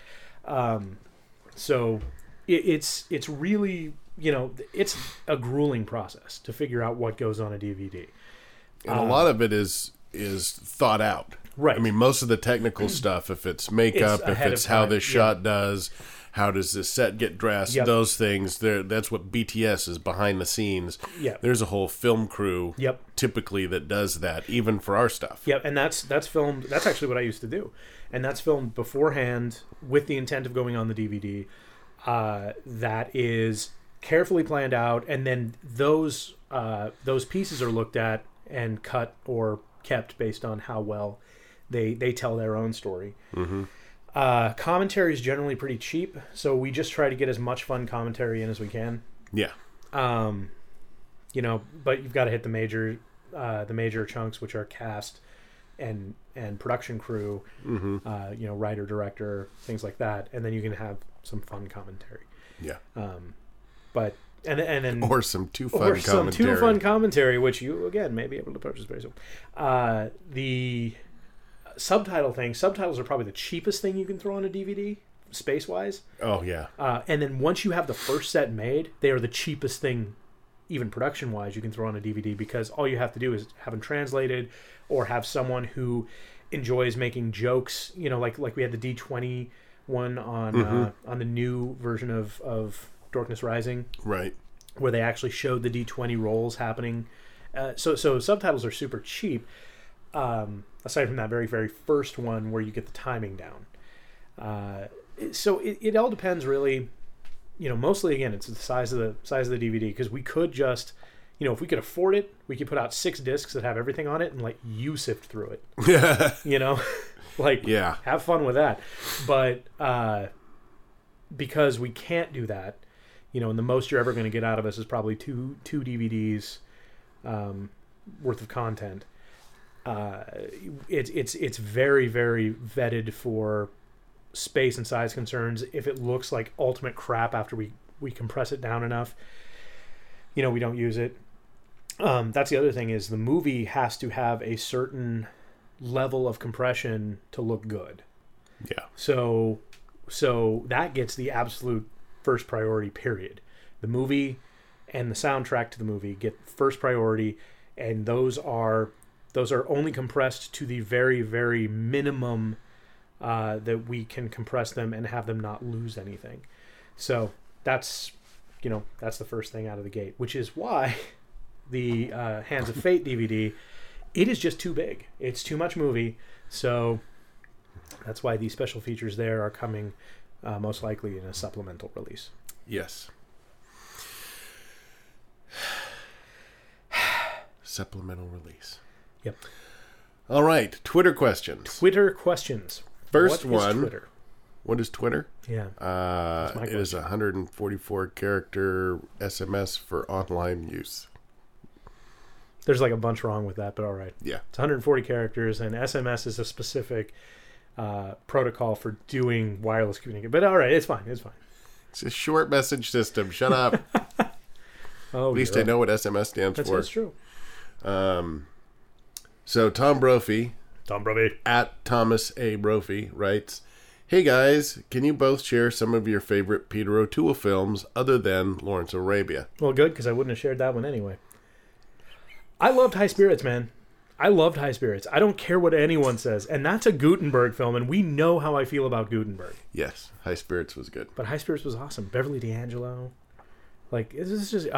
S2: So it's really, it's a grueling process to figure out what goes on a DVD.
S1: And a lot of it is thought out.
S2: Right.
S1: I mean, most of the technical stuff, if it's makeup,
S2: It's
S1: if
S2: ahead
S1: it's
S2: of
S1: how
S2: time,
S1: this shot does, how does this set get dressed,
S2: Yep.
S1: those things, that's what BTS is, behind the scenes.
S2: Yep.
S1: There's a whole film crew
S2: Yep.
S1: typically that does that, even for our stuff.
S2: Yeah, and that's filmed. That's actually what I used to do, and that's filmed beforehand with the intent of going on the DVD. That is carefully planned out, and then those pieces are looked at and cut or kept based on how well they tell their own story. Mm-hmm. Commentary is generally pretty cheap, so we just try to get as much fun commentary in as we can.
S1: Yeah.
S2: But you've got to hit the major chunks, which are cast and production crew, writer, director, things like that, and then you can have some fun commentary.
S1: Yeah.
S2: But then
S1: Or some too fun
S2: commentary, which you again may be able to purchase very soon. The subtitles are probably the cheapest thing you can throw on a DVD, space wise.
S1: Oh yeah.
S2: And then once you have the first set made, they are the cheapest thing, even production wise, you can throw on a DVD, because all you have to do is have them translated, or have someone who enjoys making jokes. Like we had the D20 one on the new version of Darkness Rising,
S1: Right.
S2: where they actually showed the D20 rolls happening. So subtitles are super cheap. Aside from that very, very first one where you get the timing down. So it all depends really, mostly again, it's the size of the DVD, because we could just, if we could afford it, we could put out 6 discs that have everything on it and let you sift through it,
S1: Yeah.
S2: have fun with that. But, because we can't do that, and the most you're ever going to get out of us is probably two DVDs, worth of content. It's very, very vetted for space and size concerns. If it looks like ultimate crap after we compress it down enough, we don't use it. That's the other thing, is the movie has to have a certain level of compression to look good.
S1: Yeah.
S2: So that gets the absolute first priority, period. The movie and the soundtrack to the movie get first priority, and those are only compressed to the very, very minimum that we can compress them and have them not lose anything. So that's the first thing out of the gate, which is why the Hands of Fate DVD, it is just too big. It's too much movie. So that's why these special features there are coming most likely in a supplemental release.
S1: Yes. Supplemental release.
S2: Yep.
S1: All right. Twitter questions.
S2: Twitter questions.
S1: First
S2: What is
S1: one.
S2: Twitter?
S1: What is Twitter?
S2: Yeah.
S1: It is a 144 character SMS for online use.
S2: There's like a bunch wrong with that, but all right.
S1: Yeah.
S2: It's 140 characters, and SMS is a specific protocol for doing wireless communication. But all right, it's fine. It's fine.
S1: It's a short message system. Shut up.
S2: Oh,
S1: At least I know what SMS stands for.
S2: That's true.
S1: So Tom Brophy, at Thomas A. Brophy, writes, "Hey guys, can you both share some of your favorite Peter O'Toole films other than Lawrence of Arabia?"
S2: Well, good, because I wouldn't have shared that one anyway. I loved High Spirits, man. I loved High Spirits. I don't care what anyone says. And that's a Gutenberg film, and we know how I feel about Gutenberg.
S1: Yes, High Spirits was good.
S2: But High Spirits was awesome. Beverly D'Angelo. Like, this is just,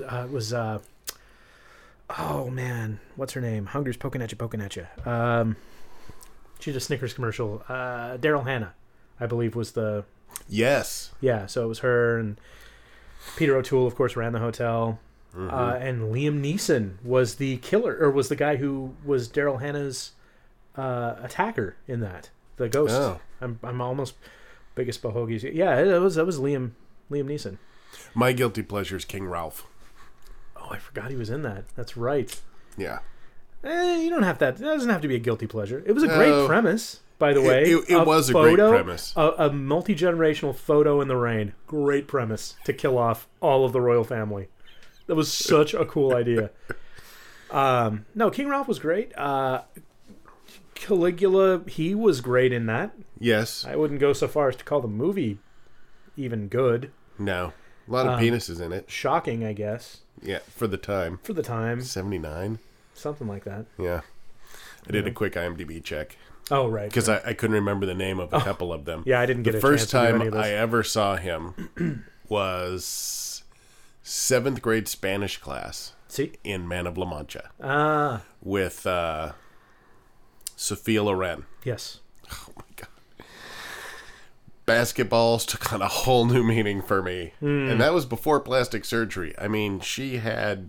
S2: oh, man. What's her name? Hunger's poking at you. She did a Snickers commercial. Daryl Hannah, I believe, was the...
S1: Yes.
S2: Yeah, so it was her, and Peter O'Toole, of course, ran the hotel. And Liam Neeson was the killer, or was the guy who was Daryl Hannah's attacker in that, the ghost.
S1: Oh.
S2: I'm almost biggest bohogies. Yeah, that was Liam Neeson.
S1: My guilty pleasure is King Ralph.
S2: Oh, I forgot he was in that. That's right.
S1: Yeah.
S2: You don't have that. That doesn't have to be a guilty pleasure. It was a great premise, by the way.
S1: It was a great premise.
S2: A multi-generational photo in the rain. Great premise to kill off all of the royal family. That was such a cool idea. No, King Ralph was great. Caligula, he was great in that.
S1: Yes.
S2: I wouldn't go so far as to call the movie even good.
S1: No. A lot of penises in it.
S2: Shocking, I guess.
S1: Yeah, for the time. 79?
S2: Something like that.
S1: Yeah. I did a quick IMDb check.
S2: Oh, right.
S1: Because I couldn't remember the name of a couple of them.
S2: Yeah, I didn't get
S1: the
S2: a
S1: first
S2: chance to do any
S1: time
S2: of this.
S1: I ever saw him was 7th grade Spanish class.
S2: See?
S1: In Man of La Mancha.
S2: Ah.
S1: With Sophia Loren.
S2: Yes.
S1: Oh, my God. Basketballs took on a whole new meaning for me. And that was before plastic surgery. I mean, she had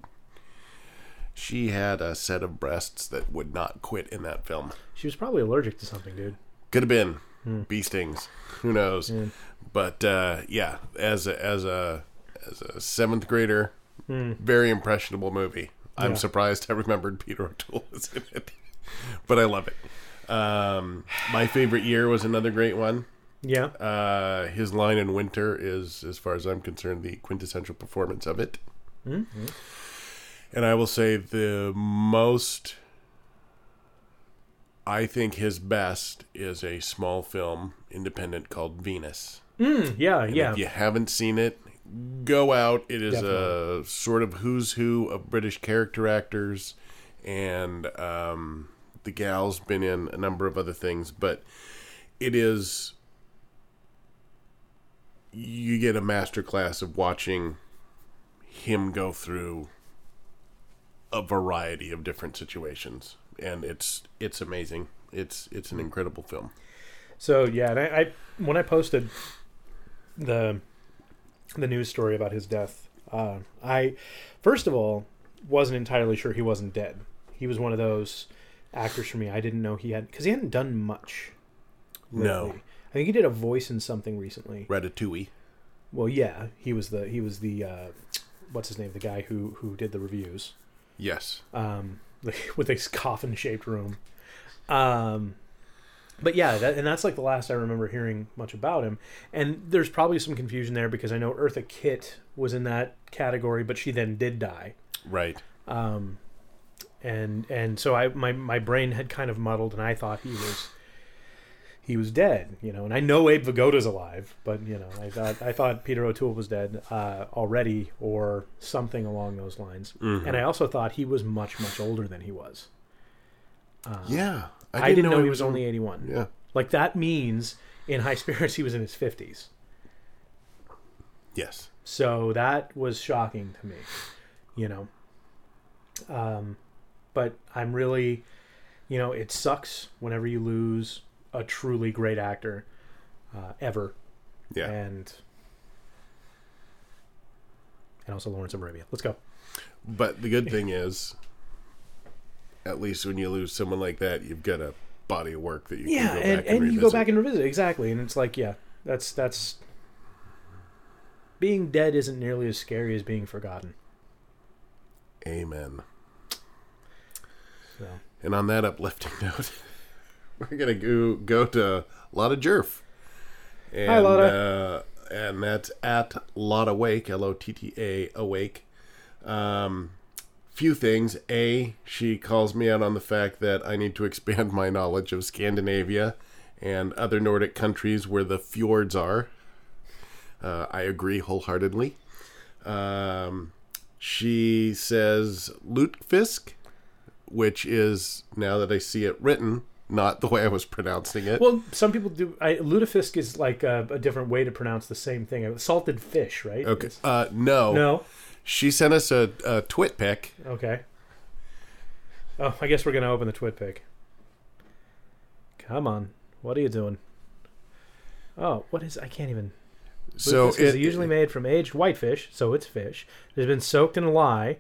S1: a set of breasts that would not quit in that film.
S2: She was probably allergic to something, dude.
S1: Could have been. Bee stings. Who knows?
S2: Yeah.
S1: But yeah, as a 7th grader, very impressionable movie. I'm surprised I remembered Peter O'Toole was in it. But I love it. My Favorite Year was another great one.
S2: Yeah.
S1: His line in Winter is, as far as I'm concerned, the quintessential performance of it. Mm-hmm. And I will say I think his best is a small film, independent, called Venus.
S2: Yeah.
S1: If you haven't seen it, go out. It is a sort of who's who of British character actors, and the gal's been in a number of other things, but it is... You get a masterclass of watching him go through a variety of different situations, and it's amazing. It's an incredible film.
S2: So yeah, and I when I posted the news story about his death, I first of all wasn't entirely sure he wasn't dead. He was one of those actors for me. I didn't know he hadn't done much lately.
S1: No.
S2: I think he did a voice in something recently.
S1: Ratatouille.
S2: Well, yeah, he was the what's his name? The guy who did the reviews.
S1: Yes.
S2: With a coffin-shaped room. But yeah, that's like the last I remember hearing much about him. And there's probably some confusion there because I know Eartha Kitt was in that category, but she then did die.
S1: Right.
S2: And so my brain had kind of muddled, and I thought he was dead, and I know Abe Vigoda's alive, but I thought Peter O'Toole was dead already, or something along those lines. Mm-hmm. And I also thought he was much, much older than he was.
S1: Yeah.
S2: I didn't know he was only 81.
S1: Yeah.
S2: Like, that means in High Spirits he was in his 50s.
S1: Yes.
S2: So that was shocking to me, but I'm really, it sucks whenever you lose a truly great actor ever.
S1: Yeah.
S2: And also Lawrence of Arabia. Let's go.
S1: But the good thing is, at least when you lose someone like that, you've got a body of work that you can go back and revisit.
S2: You go back and revisit, exactly. And it's like, yeah, That's being dead isn't nearly as scary as being forgotten.
S1: Amen.
S2: So.
S1: And on that uplifting note, we're going to go to Lotta Jerf. And,
S2: Hi, Lotta.
S1: And that's at Lotta Wake, Lotta Awake. Few things. A, she calls me out on the fact that I need to expand my knowledge of Scandinavia and other Nordic countries where the fjords are. I agree wholeheartedly. She says lutefisk, which is, now that I see it written, not the way I was pronouncing it.
S2: Well, some people do. Lutefisk is like a different way to pronounce the same thing. Salted fish, right?
S1: Okay. No.
S2: No.
S1: She sent us a twit pic.
S2: Okay. Oh, I guess we're going to open the twit pic. Come on. What are you doing? Oh, what is... I can't even...
S1: So
S2: it's usually made from aged whitefish, so it's fish. It has been soaked in lye.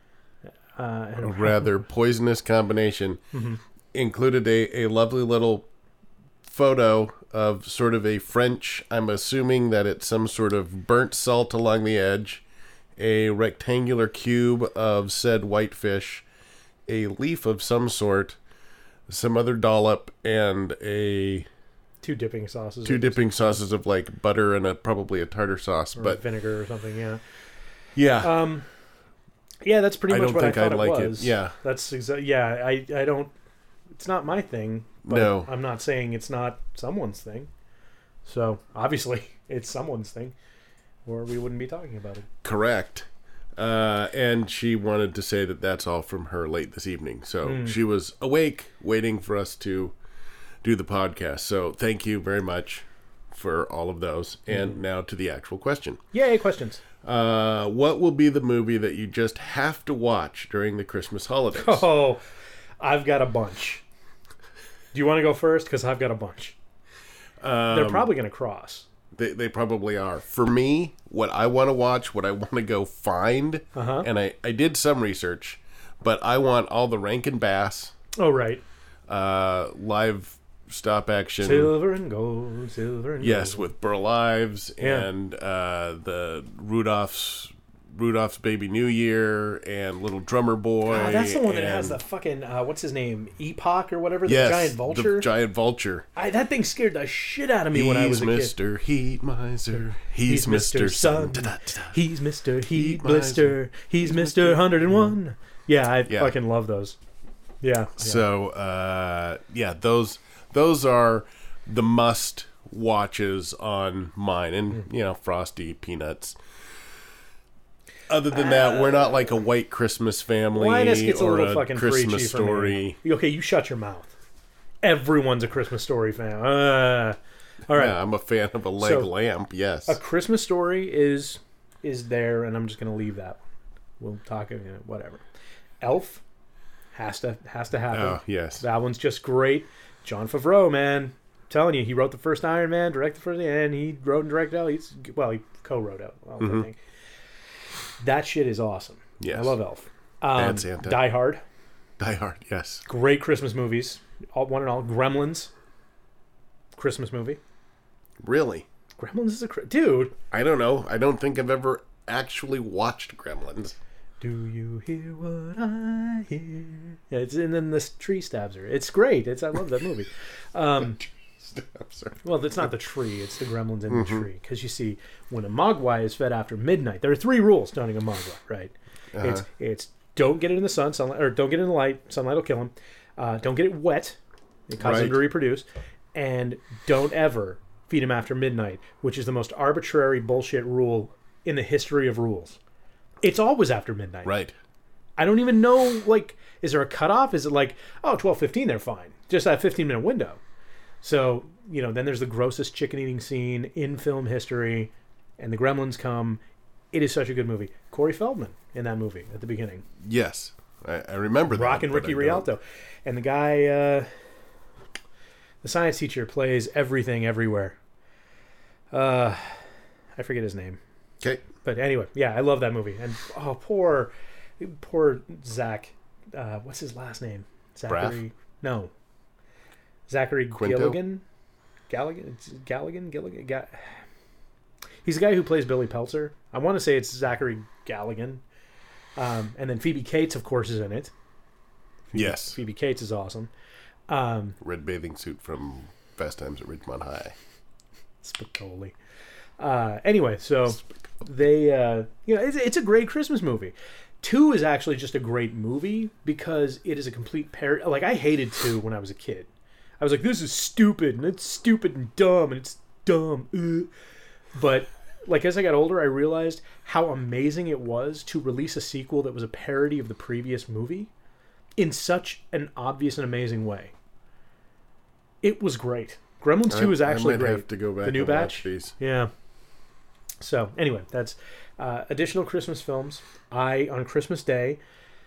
S1: A rather poisonous combination.
S2: Mm-hmm.
S1: Included a lovely little photo of sort of a French... I'm assuming that it's some sort of burnt salt along the edge. A rectangular cube of said whitefish, a leaf of some sort, some other dollop, and
S2: two dipping sauces.
S1: Two dipping sauces of like butter and probably a tartar sauce,
S2: or
S1: but
S2: vinegar or something. Yeah.
S1: Yeah.
S2: Yeah, that's pretty much what I thought
S1: like
S2: it was.
S1: Yeah.
S2: That's Yeah, I don't. It's not my thing. But
S1: no.
S2: I'm not saying it's not someone's thing. So obviously it's someone's thing, or we wouldn't be talking about it.
S1: Correct. And she wanted to say that that's all from her late this evening. So she was awake, waiting for us to do the podcast. So thank you very much for all of those. And now to the actual question.
S2: Yay, questions.
S1: What will be the movie that you just have to watch during the Christmas holidays?
S2: Oh, I've got a bunch. Do you want to go first? Because I've got a bunch. They're probably going to cross.
S1: They probably are. For me, what I want to watch, what I want to go find, and I did some research, but I want all the Rankin Bass.
S2: Oh, right.
S1: Live stop action.
S2: Silver and gold, silver and gold.
S1: Yes, with Burl Ives and the Rudolph's Baby New Year and Little Drummer Boy.
S2: Oh, that's the one that has the fucking, what's his name? Epoch or whatever? The
S1: yes,
S2: giant vulture?
S1: The giant vulture.
S2: That thing scared the shit out of me when I was a kid.
S1: He's Mr. Heat Miser. He's Mr. Sun.
S2: He's Mr. Heat Blister. He's Mr. 101. Yeah, I fucking love those. Yeah.
S1: So, those are the must watches on mine. And, Frosty, Peanuts. Other than that, we're not like a White Christmas Family
S2: Linus gets a
S1: or
S2: little
S1: a
S2: fucking
S1: Christmas Story.
S2: Okay, you shut your mouth. Everyone's a Christmas Story fan. All right.
S1: Yeah, I'm a fan of a leg lamp, yes.
S2: A Christmas Story is there, and I'm just going to leave that one. We'll talk, whatever. Elf has to happen.
S1: Oh, yes.
S2: That one's just great. Jon Favreau, man. I'm telling you, he wrote the first Iron Man, directed the first, and he wrote and directed out. He co-wrote out, I think. That shit is awesome.
S1: Yes.
S2: I love Elf.
S1: Bad Santa.
S2: Die Hard.
S1: Die Hard, yes.
S2: Great Christmas movies. One and all. Gremlins. Christmas movie.
S1: Really?
S2: Gremlins is dude.
S1: I don't know. I don't think I've ever actually watched Gremlins.
S2: Do you hear what I hear? Yeah, and then this tree stabs her. It's great. I love that movie. Well, it's not the tree. It's the gremlins in the tree. Because you see, when a mogwai is fed after midnight, there are 3 rules to hunting a mogwai, right? It's don't get it in the sunlight, or don't get it in the light. Sunlight will kill him. Don't get it wet. It causes him to reproduce. And don't ever feed him after midnight, which is the most arbitrary bullshit rule in the history of rules. It's always after midnight.
S1: Right.
S2: I don't even know, is there a cutoff? Is it 12:15, they're fine. Just that 15-minute window. So, then there's the grossest chicken-eating scene in film history, and the gremlins come. It is such a good movie. Corey Feldman in that movie at the beginning.
S1: Yes. I remember that.
S2: Rockin' Ricky Rialto. And the guy, the science teacher, plays everything everywhere. I forget his name.
S1: Okay.
S2: But anyway, yeah, I love that movie. And, poor Zach. What's his last name? Zachary?
S1: Braff?
S2: No. Zachary
S1: Quinto?
S2: Gilligan? Gilligan. He's the guy who plays Billy Peltzer. I want to say it's Zachary Galligan. And then Phoebe Cates, of course, is in it.
S1: Yes.
S2: Phoebe Cates is awesome.
S1: Red bathing suit from Fast Times at Ridgemont High.
S2: Spicoli. Anyway, so they, it's a great Christmas movie. 2 is actually just a great movie because it is a complete parody. Like, I hated 2 when I was a kid. I was like, this is stupid, and it's stupid and dumb, and it's dumb. Ugh. But, like, as I got older, I realized how amazing it was to release a sequel that was a parody of the previous movie in such an obvious and amazing way. It was great. Gremlins 2 is actually great.
S1: I might have to go back
S2: the new
S1: and
S2: batch.
S1: watch these.
S2: Yeah. So, anyway, that's additional Christmas films. On Christmas Day,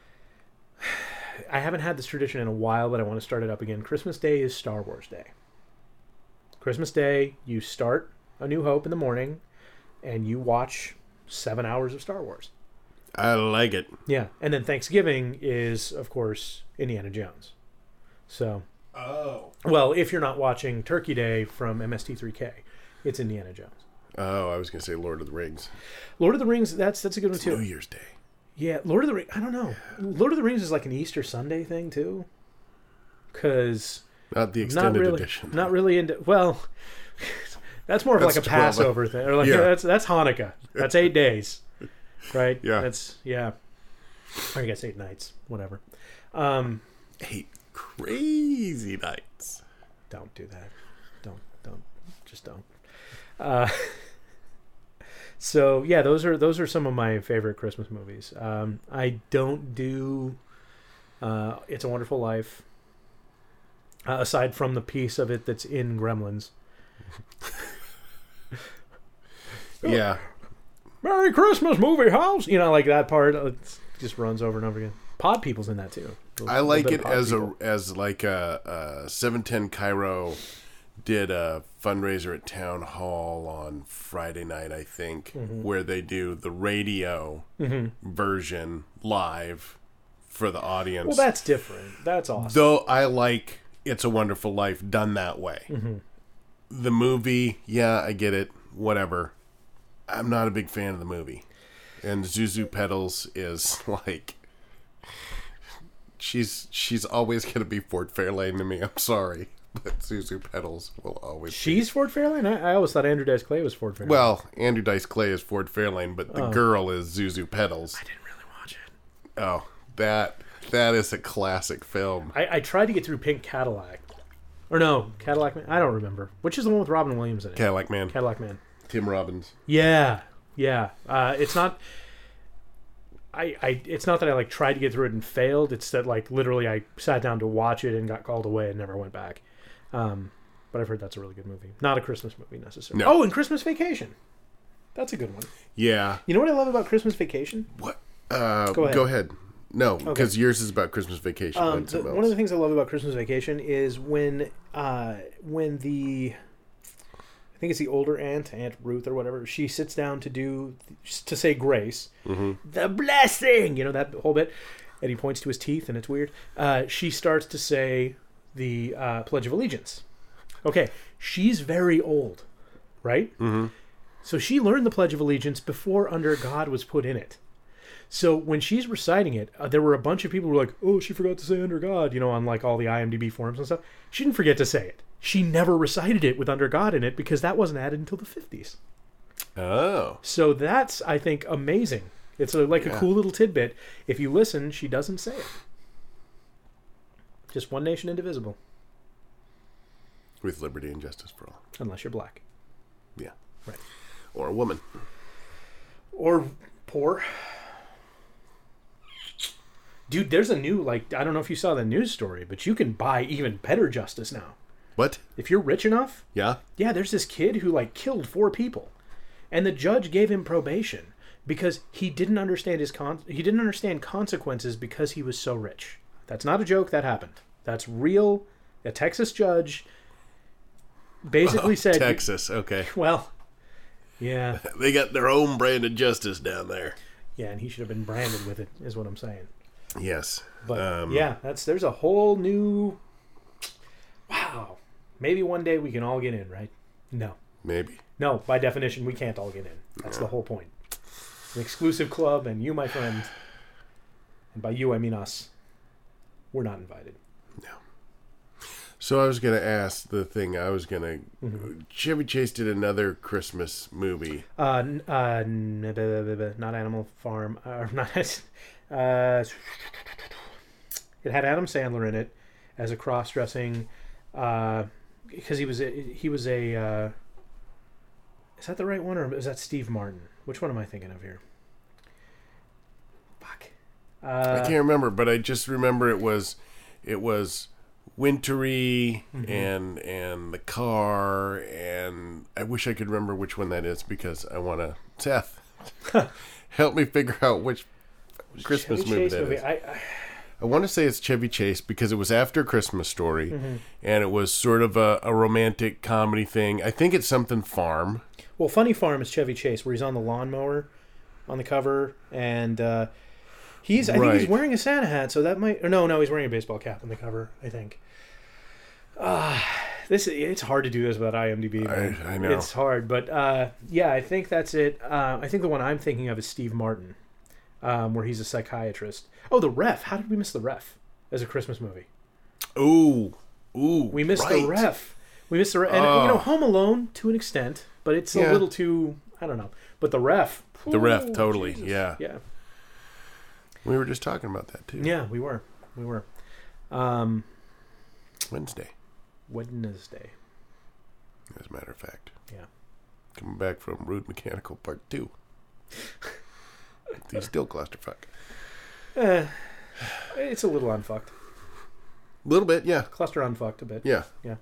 S2: I haven't had this tradition in a while, but I want to start it up again. Christmas Day is Star Wars Day. Christmas Day, you start A New Hope in the morning, and you watch 7 hours of Star Wars.
S1: I like it.
S2: Yeah, and then Thanksgiving is, of course, Indiana Jones. So, well, if you're not watching Turkey Day from MST3K, it's Indiana Jones.
S1: Oh, I was going to say Lord of the Rings.
S2: Lord of the Rings, that's a good one too.
S1: New Year's Day.
S2: Yeah, Lord of the Rings, I don't know. Lord of the Rings is like an Easter Sunday thing too. Because...
S1: Not the extended edition.
S2: Not really into... Well, that's more of like a Passover thing. Or like, that's Hanukkah. That's 8 days. Right?
S1: Yeah.
S2: I guess 8 nights. Whatever.
S1: 8 crazy nights.
S2: Don't do that. Don't. Just don't. So yeah, those are some of my favorite Christmas movies. I don't do It's a Wonderful Life, aside from the piece of it that's in Gremlins.
S1: Yeah.
S2: Merry Christmas, movie house. You know, like that part just runs over and over again. Pod People's in that too.
S1: I like it as like a 710 Cairo did a fundraiser at Town Hall on Friday night, I think, where they do the radio version live for the audience.
S2: Well, that's different. That's awesome.
S1: Though I like It's a Wonderful Life done that way. The movie, yeah, I get it. Whatever. I'm not a big fan of the movie. And Zuzu Petals is like... She's always going to be Ford Fairlane to me. I'm sorry. But Zuzu Petals will always
S2: She's Ford Fairlane? I always thought Andrew Dice Clay was Ford Fairlane.
S1: Well, Andrew Dice Clay is Ford Fairlane, but the girl is Zuzu Petals.
S2: I didn't really watch it.
S1: Oh, that is a classic film.
S2: I tried to get through Pink Cadillac. Or no, Cadillac Man? I don't remember. Which is the one with Robin Williams in it?
S1: Cadillac Man.
S2: Cadillac Man.
S1: Tim Robbins.
S2: Yeah. It's not... it's not that I like tried to get through it and failed. It's that like literally I sat down to watch it and got called away and never went back. But I've heard that's a really good movie. Not a Christmas movie necessarily.
S1: No.
S2: Oh, and Christmas Vacation. That's a good one.
S1: Yeah.
S2: You know what I love about Christmas Vacation?
S1: What?
S2: Go ahead.
S1: No, because yours is about Christmas Vacation.
S2: One of the things I love about Christmas Vacation is when the... I think it's the older Aunt Ruth or whatever, she sits down to say grace. The blessing! You know, that whole bit. And he points to his teeth, and it's weird. She starts to say the Pledge of Allegiance. Okay, she's very old, right? So she learned the Pledge of Allegiance before Under God was put in it. So when she's reciting it, there were a bunch of people who were like, oh, she forgot to say Under God, you know, on like all the IMDb forums and stuff. She didn't forget to say it. She never recited it with Under God in it because that wasn't added until the 50s.
S1: Oh.
S2: So that's, I think, amazing. It's a cool little tidbit. If you listen, she doesn't say it. Just one nation indivisible.
S1: With liberty and justice for all.
S2: Unless you're black.
S1: Yeah.
S2: Right.
S1: Or a woman.
S2: Or poor. Dude, there's a new, I don't know if you saw the news story, but you can buy even better justice now.
S1: What?
S2: If you're rich enough.
S1: Yeah?
S2: Yeah, there's this kid who, killed 4 people. And the judge gave him probation because he didn't understand he didn't understand consequences because he was so rich. That's not a joke. That happened. That's real. A Texas judge basically said...
S1: Texas, okay.
S2: Well, yeah.
S1: They got their own brand of justice down there.
S2: Yeah, and he should have been branded with it, is what I'm saying.
S1: Yes.
S2: But, there's a whole new... Wow. Maybe one day we can all get in, right? No.
S1: Maybe.
S2: No, by definition, we can't all get in. That's the whole point. An exclusive club, and you, my friend, and by you I mean us, we're not invited.
S1: No. So I was going to ask the thing. I was going to... Chevy Chase did another Christmas movie.
S2: Not Animal Farm. Not. It had Adam Sandler in it as a cross-dressing... because he was a is that the right one, or is that Steve Martin? Which one am I thinking of here? Fuck.
S1: I can't remember, but I just remember it was wintry and the car, and I wish I could remember which one that is because I want to... Seth, help me figure out which Christmas movie that is. I want to say it's Chevy Chase because it was after Christmas Story, and it was sort of a romantic comedy thing. I think it's something Farm.
S2: Well, Funny Farm is Chevy Chase, where he's on the lawnmower on the cover, and I think he's wearing a Santa hat, so that might... Or no, he's wearing a baseball cap on the cover, I think. It's hard to do this without IMDb.
S1: I know.
S2: It's hard, but yeah, I think that's it. I think the one I'm thinking of is Steve Martin, where he's a psychiatrist. Oh, The Ref. How did we miss The Ref as a Christmas movie?
S1: Ooh.
S2: We missed The Ref. We missed The Ref. And, Home Alone, to an extent, but it's a little too... I don't know. But The Ref.
S1: The Ref, totally.
S2: Jesus.
S1: Yeah.
S2: Yeah.
S1: We were just talking about that, too.
S2: Yeah, we were.
S1: Wednesday. As a matter of fact.
S2: Yeah.
S1: Coming back from Rude Mechanical Part 2. He's still clusterfuck.
S2: It's a little unfucked.
S1: A little bit, yeah.
S2: Cluster unfucked a bit.
S1: Yeah.
S2: Yeah.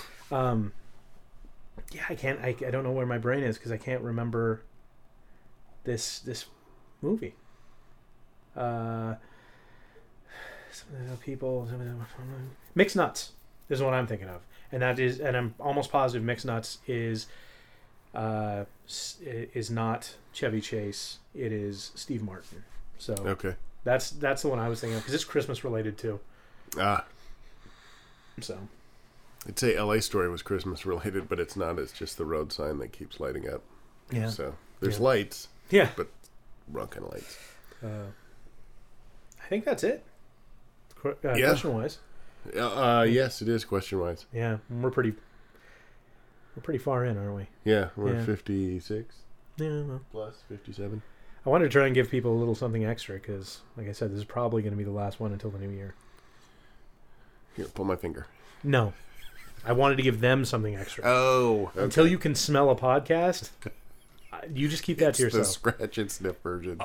S2: I can't... I don't know where my brain is because I can't remember this movie. Some of the people... Mixed Nuts is what I'm thinking of. And I'm almost positive Mixed Nuts is not Chevy Chase. It is Steve Martin. So
S1: okay,
S2: that's the one I was thinking of because it's Christmas related too. So
S1: I'd say LA Story was Christmas related, but it's not. It's just the road sign that keeps lighting up.
S2: Yeah.
S1: So there's lights.
S2: Yeah.
S1: But wrong kind of lights.
S2: I think that's it. Question wise.
S1: Yes, it is question wise.
S2: Yeah, we're pretty far in, aren't we?
S1: Yeah, we're 56.
S2: Yeah, well.
S1: Plus 57.
S2: I wanted to try and give people a little something extra because, like I said, this is probably going to be the last one until the new year.
S1: Here, pull my finger.
S2: No. I wanted to give them something extra.
S1: Oh. Okay.
S2: Until you can smell a podcast, you just keep that to yourself.
S1: It's the scratch and sniff version.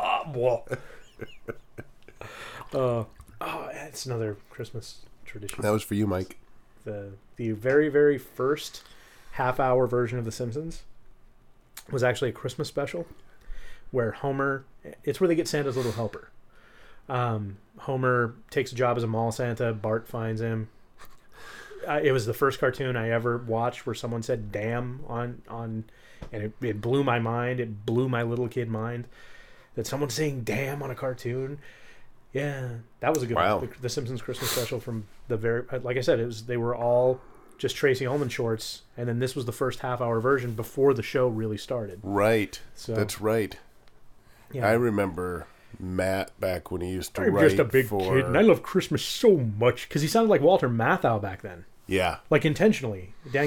S2: It's another Christmas tradition.
S1: That was for you, Mike.
S2: The very, very first half-hour version of The Simpsons was actually a Christmas special where Homer... It's where they get Santa's Little Helper. Homer takes a job as a mall Santa. Bart finds him. It was the first cartoon I ever watched where someone said "damn" on and it blew my mind. It blew my little kid mind that someone's saying "damn" on a cartoon. Yeah, that was a good one. The Simpsons Christmas special from the very... Like I said, they were all just Tracy Ullman shorts, and then this was the first half-hour version before the show really started.
S1: Right.
S2: So,
S1: that's right. Yeah. I remember Matt back when he used to write
S2: I'm just a big kid, and I love Christmas so much, because he sounded like Walter Matthau back then.
S1: Yeah.
S2: Like, intentionally. Dan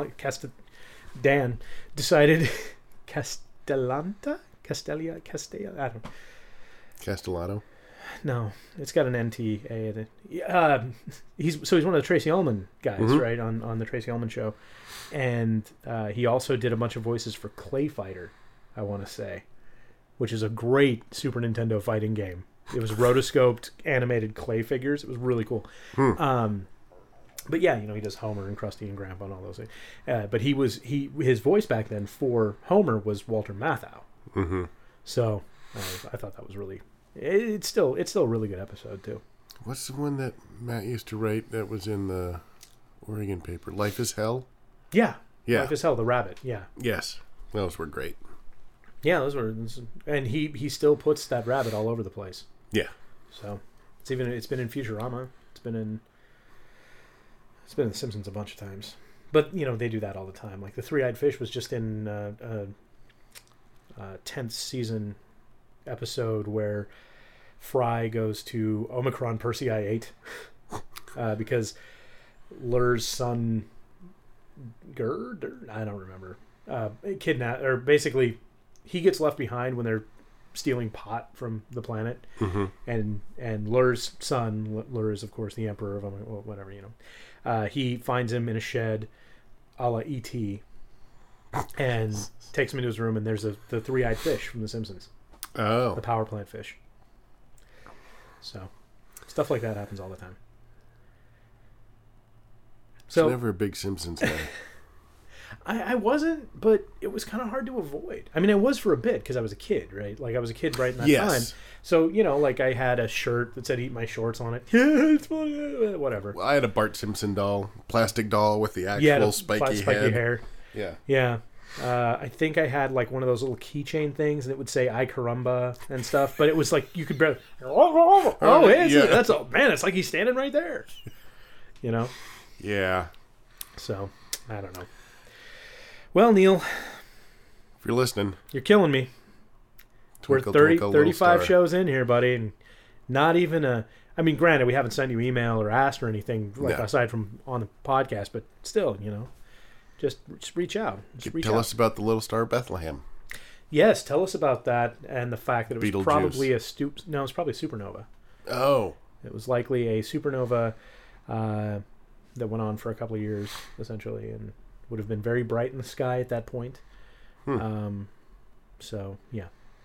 S2: decided... Castellano? I don't know.
S1: Castellano?
S2: No, it's got an NTA in it. He's one of the Tracy Ullman guys, right, on the Tracy Ullman show. And he also did a bunch of voices for Clay Fighter, I want to say, which is a great Super Nintendo fighting game. It was rotoscoped animated clay figures. It was really cool. But yeah, he does Homer and Krusty and Grandpa and all those things. But his voice back then for Homer was Walter Matthau.
S1: Mm-hmm.
S2: So I thought that was really... It's still a really good episode too.
S1: What's the one that Matt used to write that was in the Oregon paper? Life is Hell?
S2: Yeah. Life is Hell, the rabbit, yeah.
S1: Yes. Those were great.
S2: Yeah, those were... And he still puts that rabbit all over the place.
S1: Yeah.
S2: So, it's been in Futurama. It's been in The Simpsons a bunch of times. But, they do that all the time. Like, the Three-Eyed Fish was just in a 10th season episode where Fry goes to Omicron Persei 8 because Lur's son, Gerd, I don't remember, kidnapped, or basically he gets left behind when they're stealing pot from the planet.
S1: Mm-hmm.
S2: And Lur's son, Lur is, of course, the emperor of whatever, he finds him in a shed a la E.T. and takes him into his room, and there's the Three-Eyed Fish from The Simpsons.
S1: Oh.
S2: The power plant fish. So, stuff like that happens all the time. So
S1: It's never a big Simpsons guy.
S2: I wasn't, but it was kind of hard to avoid. I mean, it was for a bit because I was a kid, right? Like, I was a kid right in that time. So, like, I had a shirt that said "Eat My Shorts" on it. Yeah, it's funny. Whatever.
S1: Well, I had a Bart Simpson doll, plastic doll with the actual spiky
S2: hair.
S1: Yeah.
S2: Yeah. I think I had, like, one of those little keychain things, and it would say "I caramba" and stuff, but it was like, you could barely... it's like he's standing right there.
S1: Yeah.
S2: So, I don't know. Well, Neil,
S1: If you're listening,
S2: you're killing me.
S1: twinkle,
S2: We're 35
S1: little star.
S2: shows in here, buddy, and not even I mean, granted, we haven't sent you email or asked or anything, aside from on the podcast, but still, just reach out.
S1: Tell us about the Little Star of Bethlehem.
S2: Yes, tell us about that and the fact that it was probably
S1: Beetlejuice.
S2: it was probably a supernova.
S1: Oh.
S2: It was likely a supernova that went on for a couple of years, essentially, and would have been very bright in the sky at that point. So, yeah.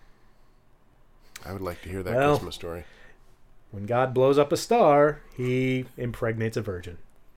S1: I would like to hear that
S2: Well,
S1: Christmas story.
S2: When God blows up a star, he impregnates a virgin.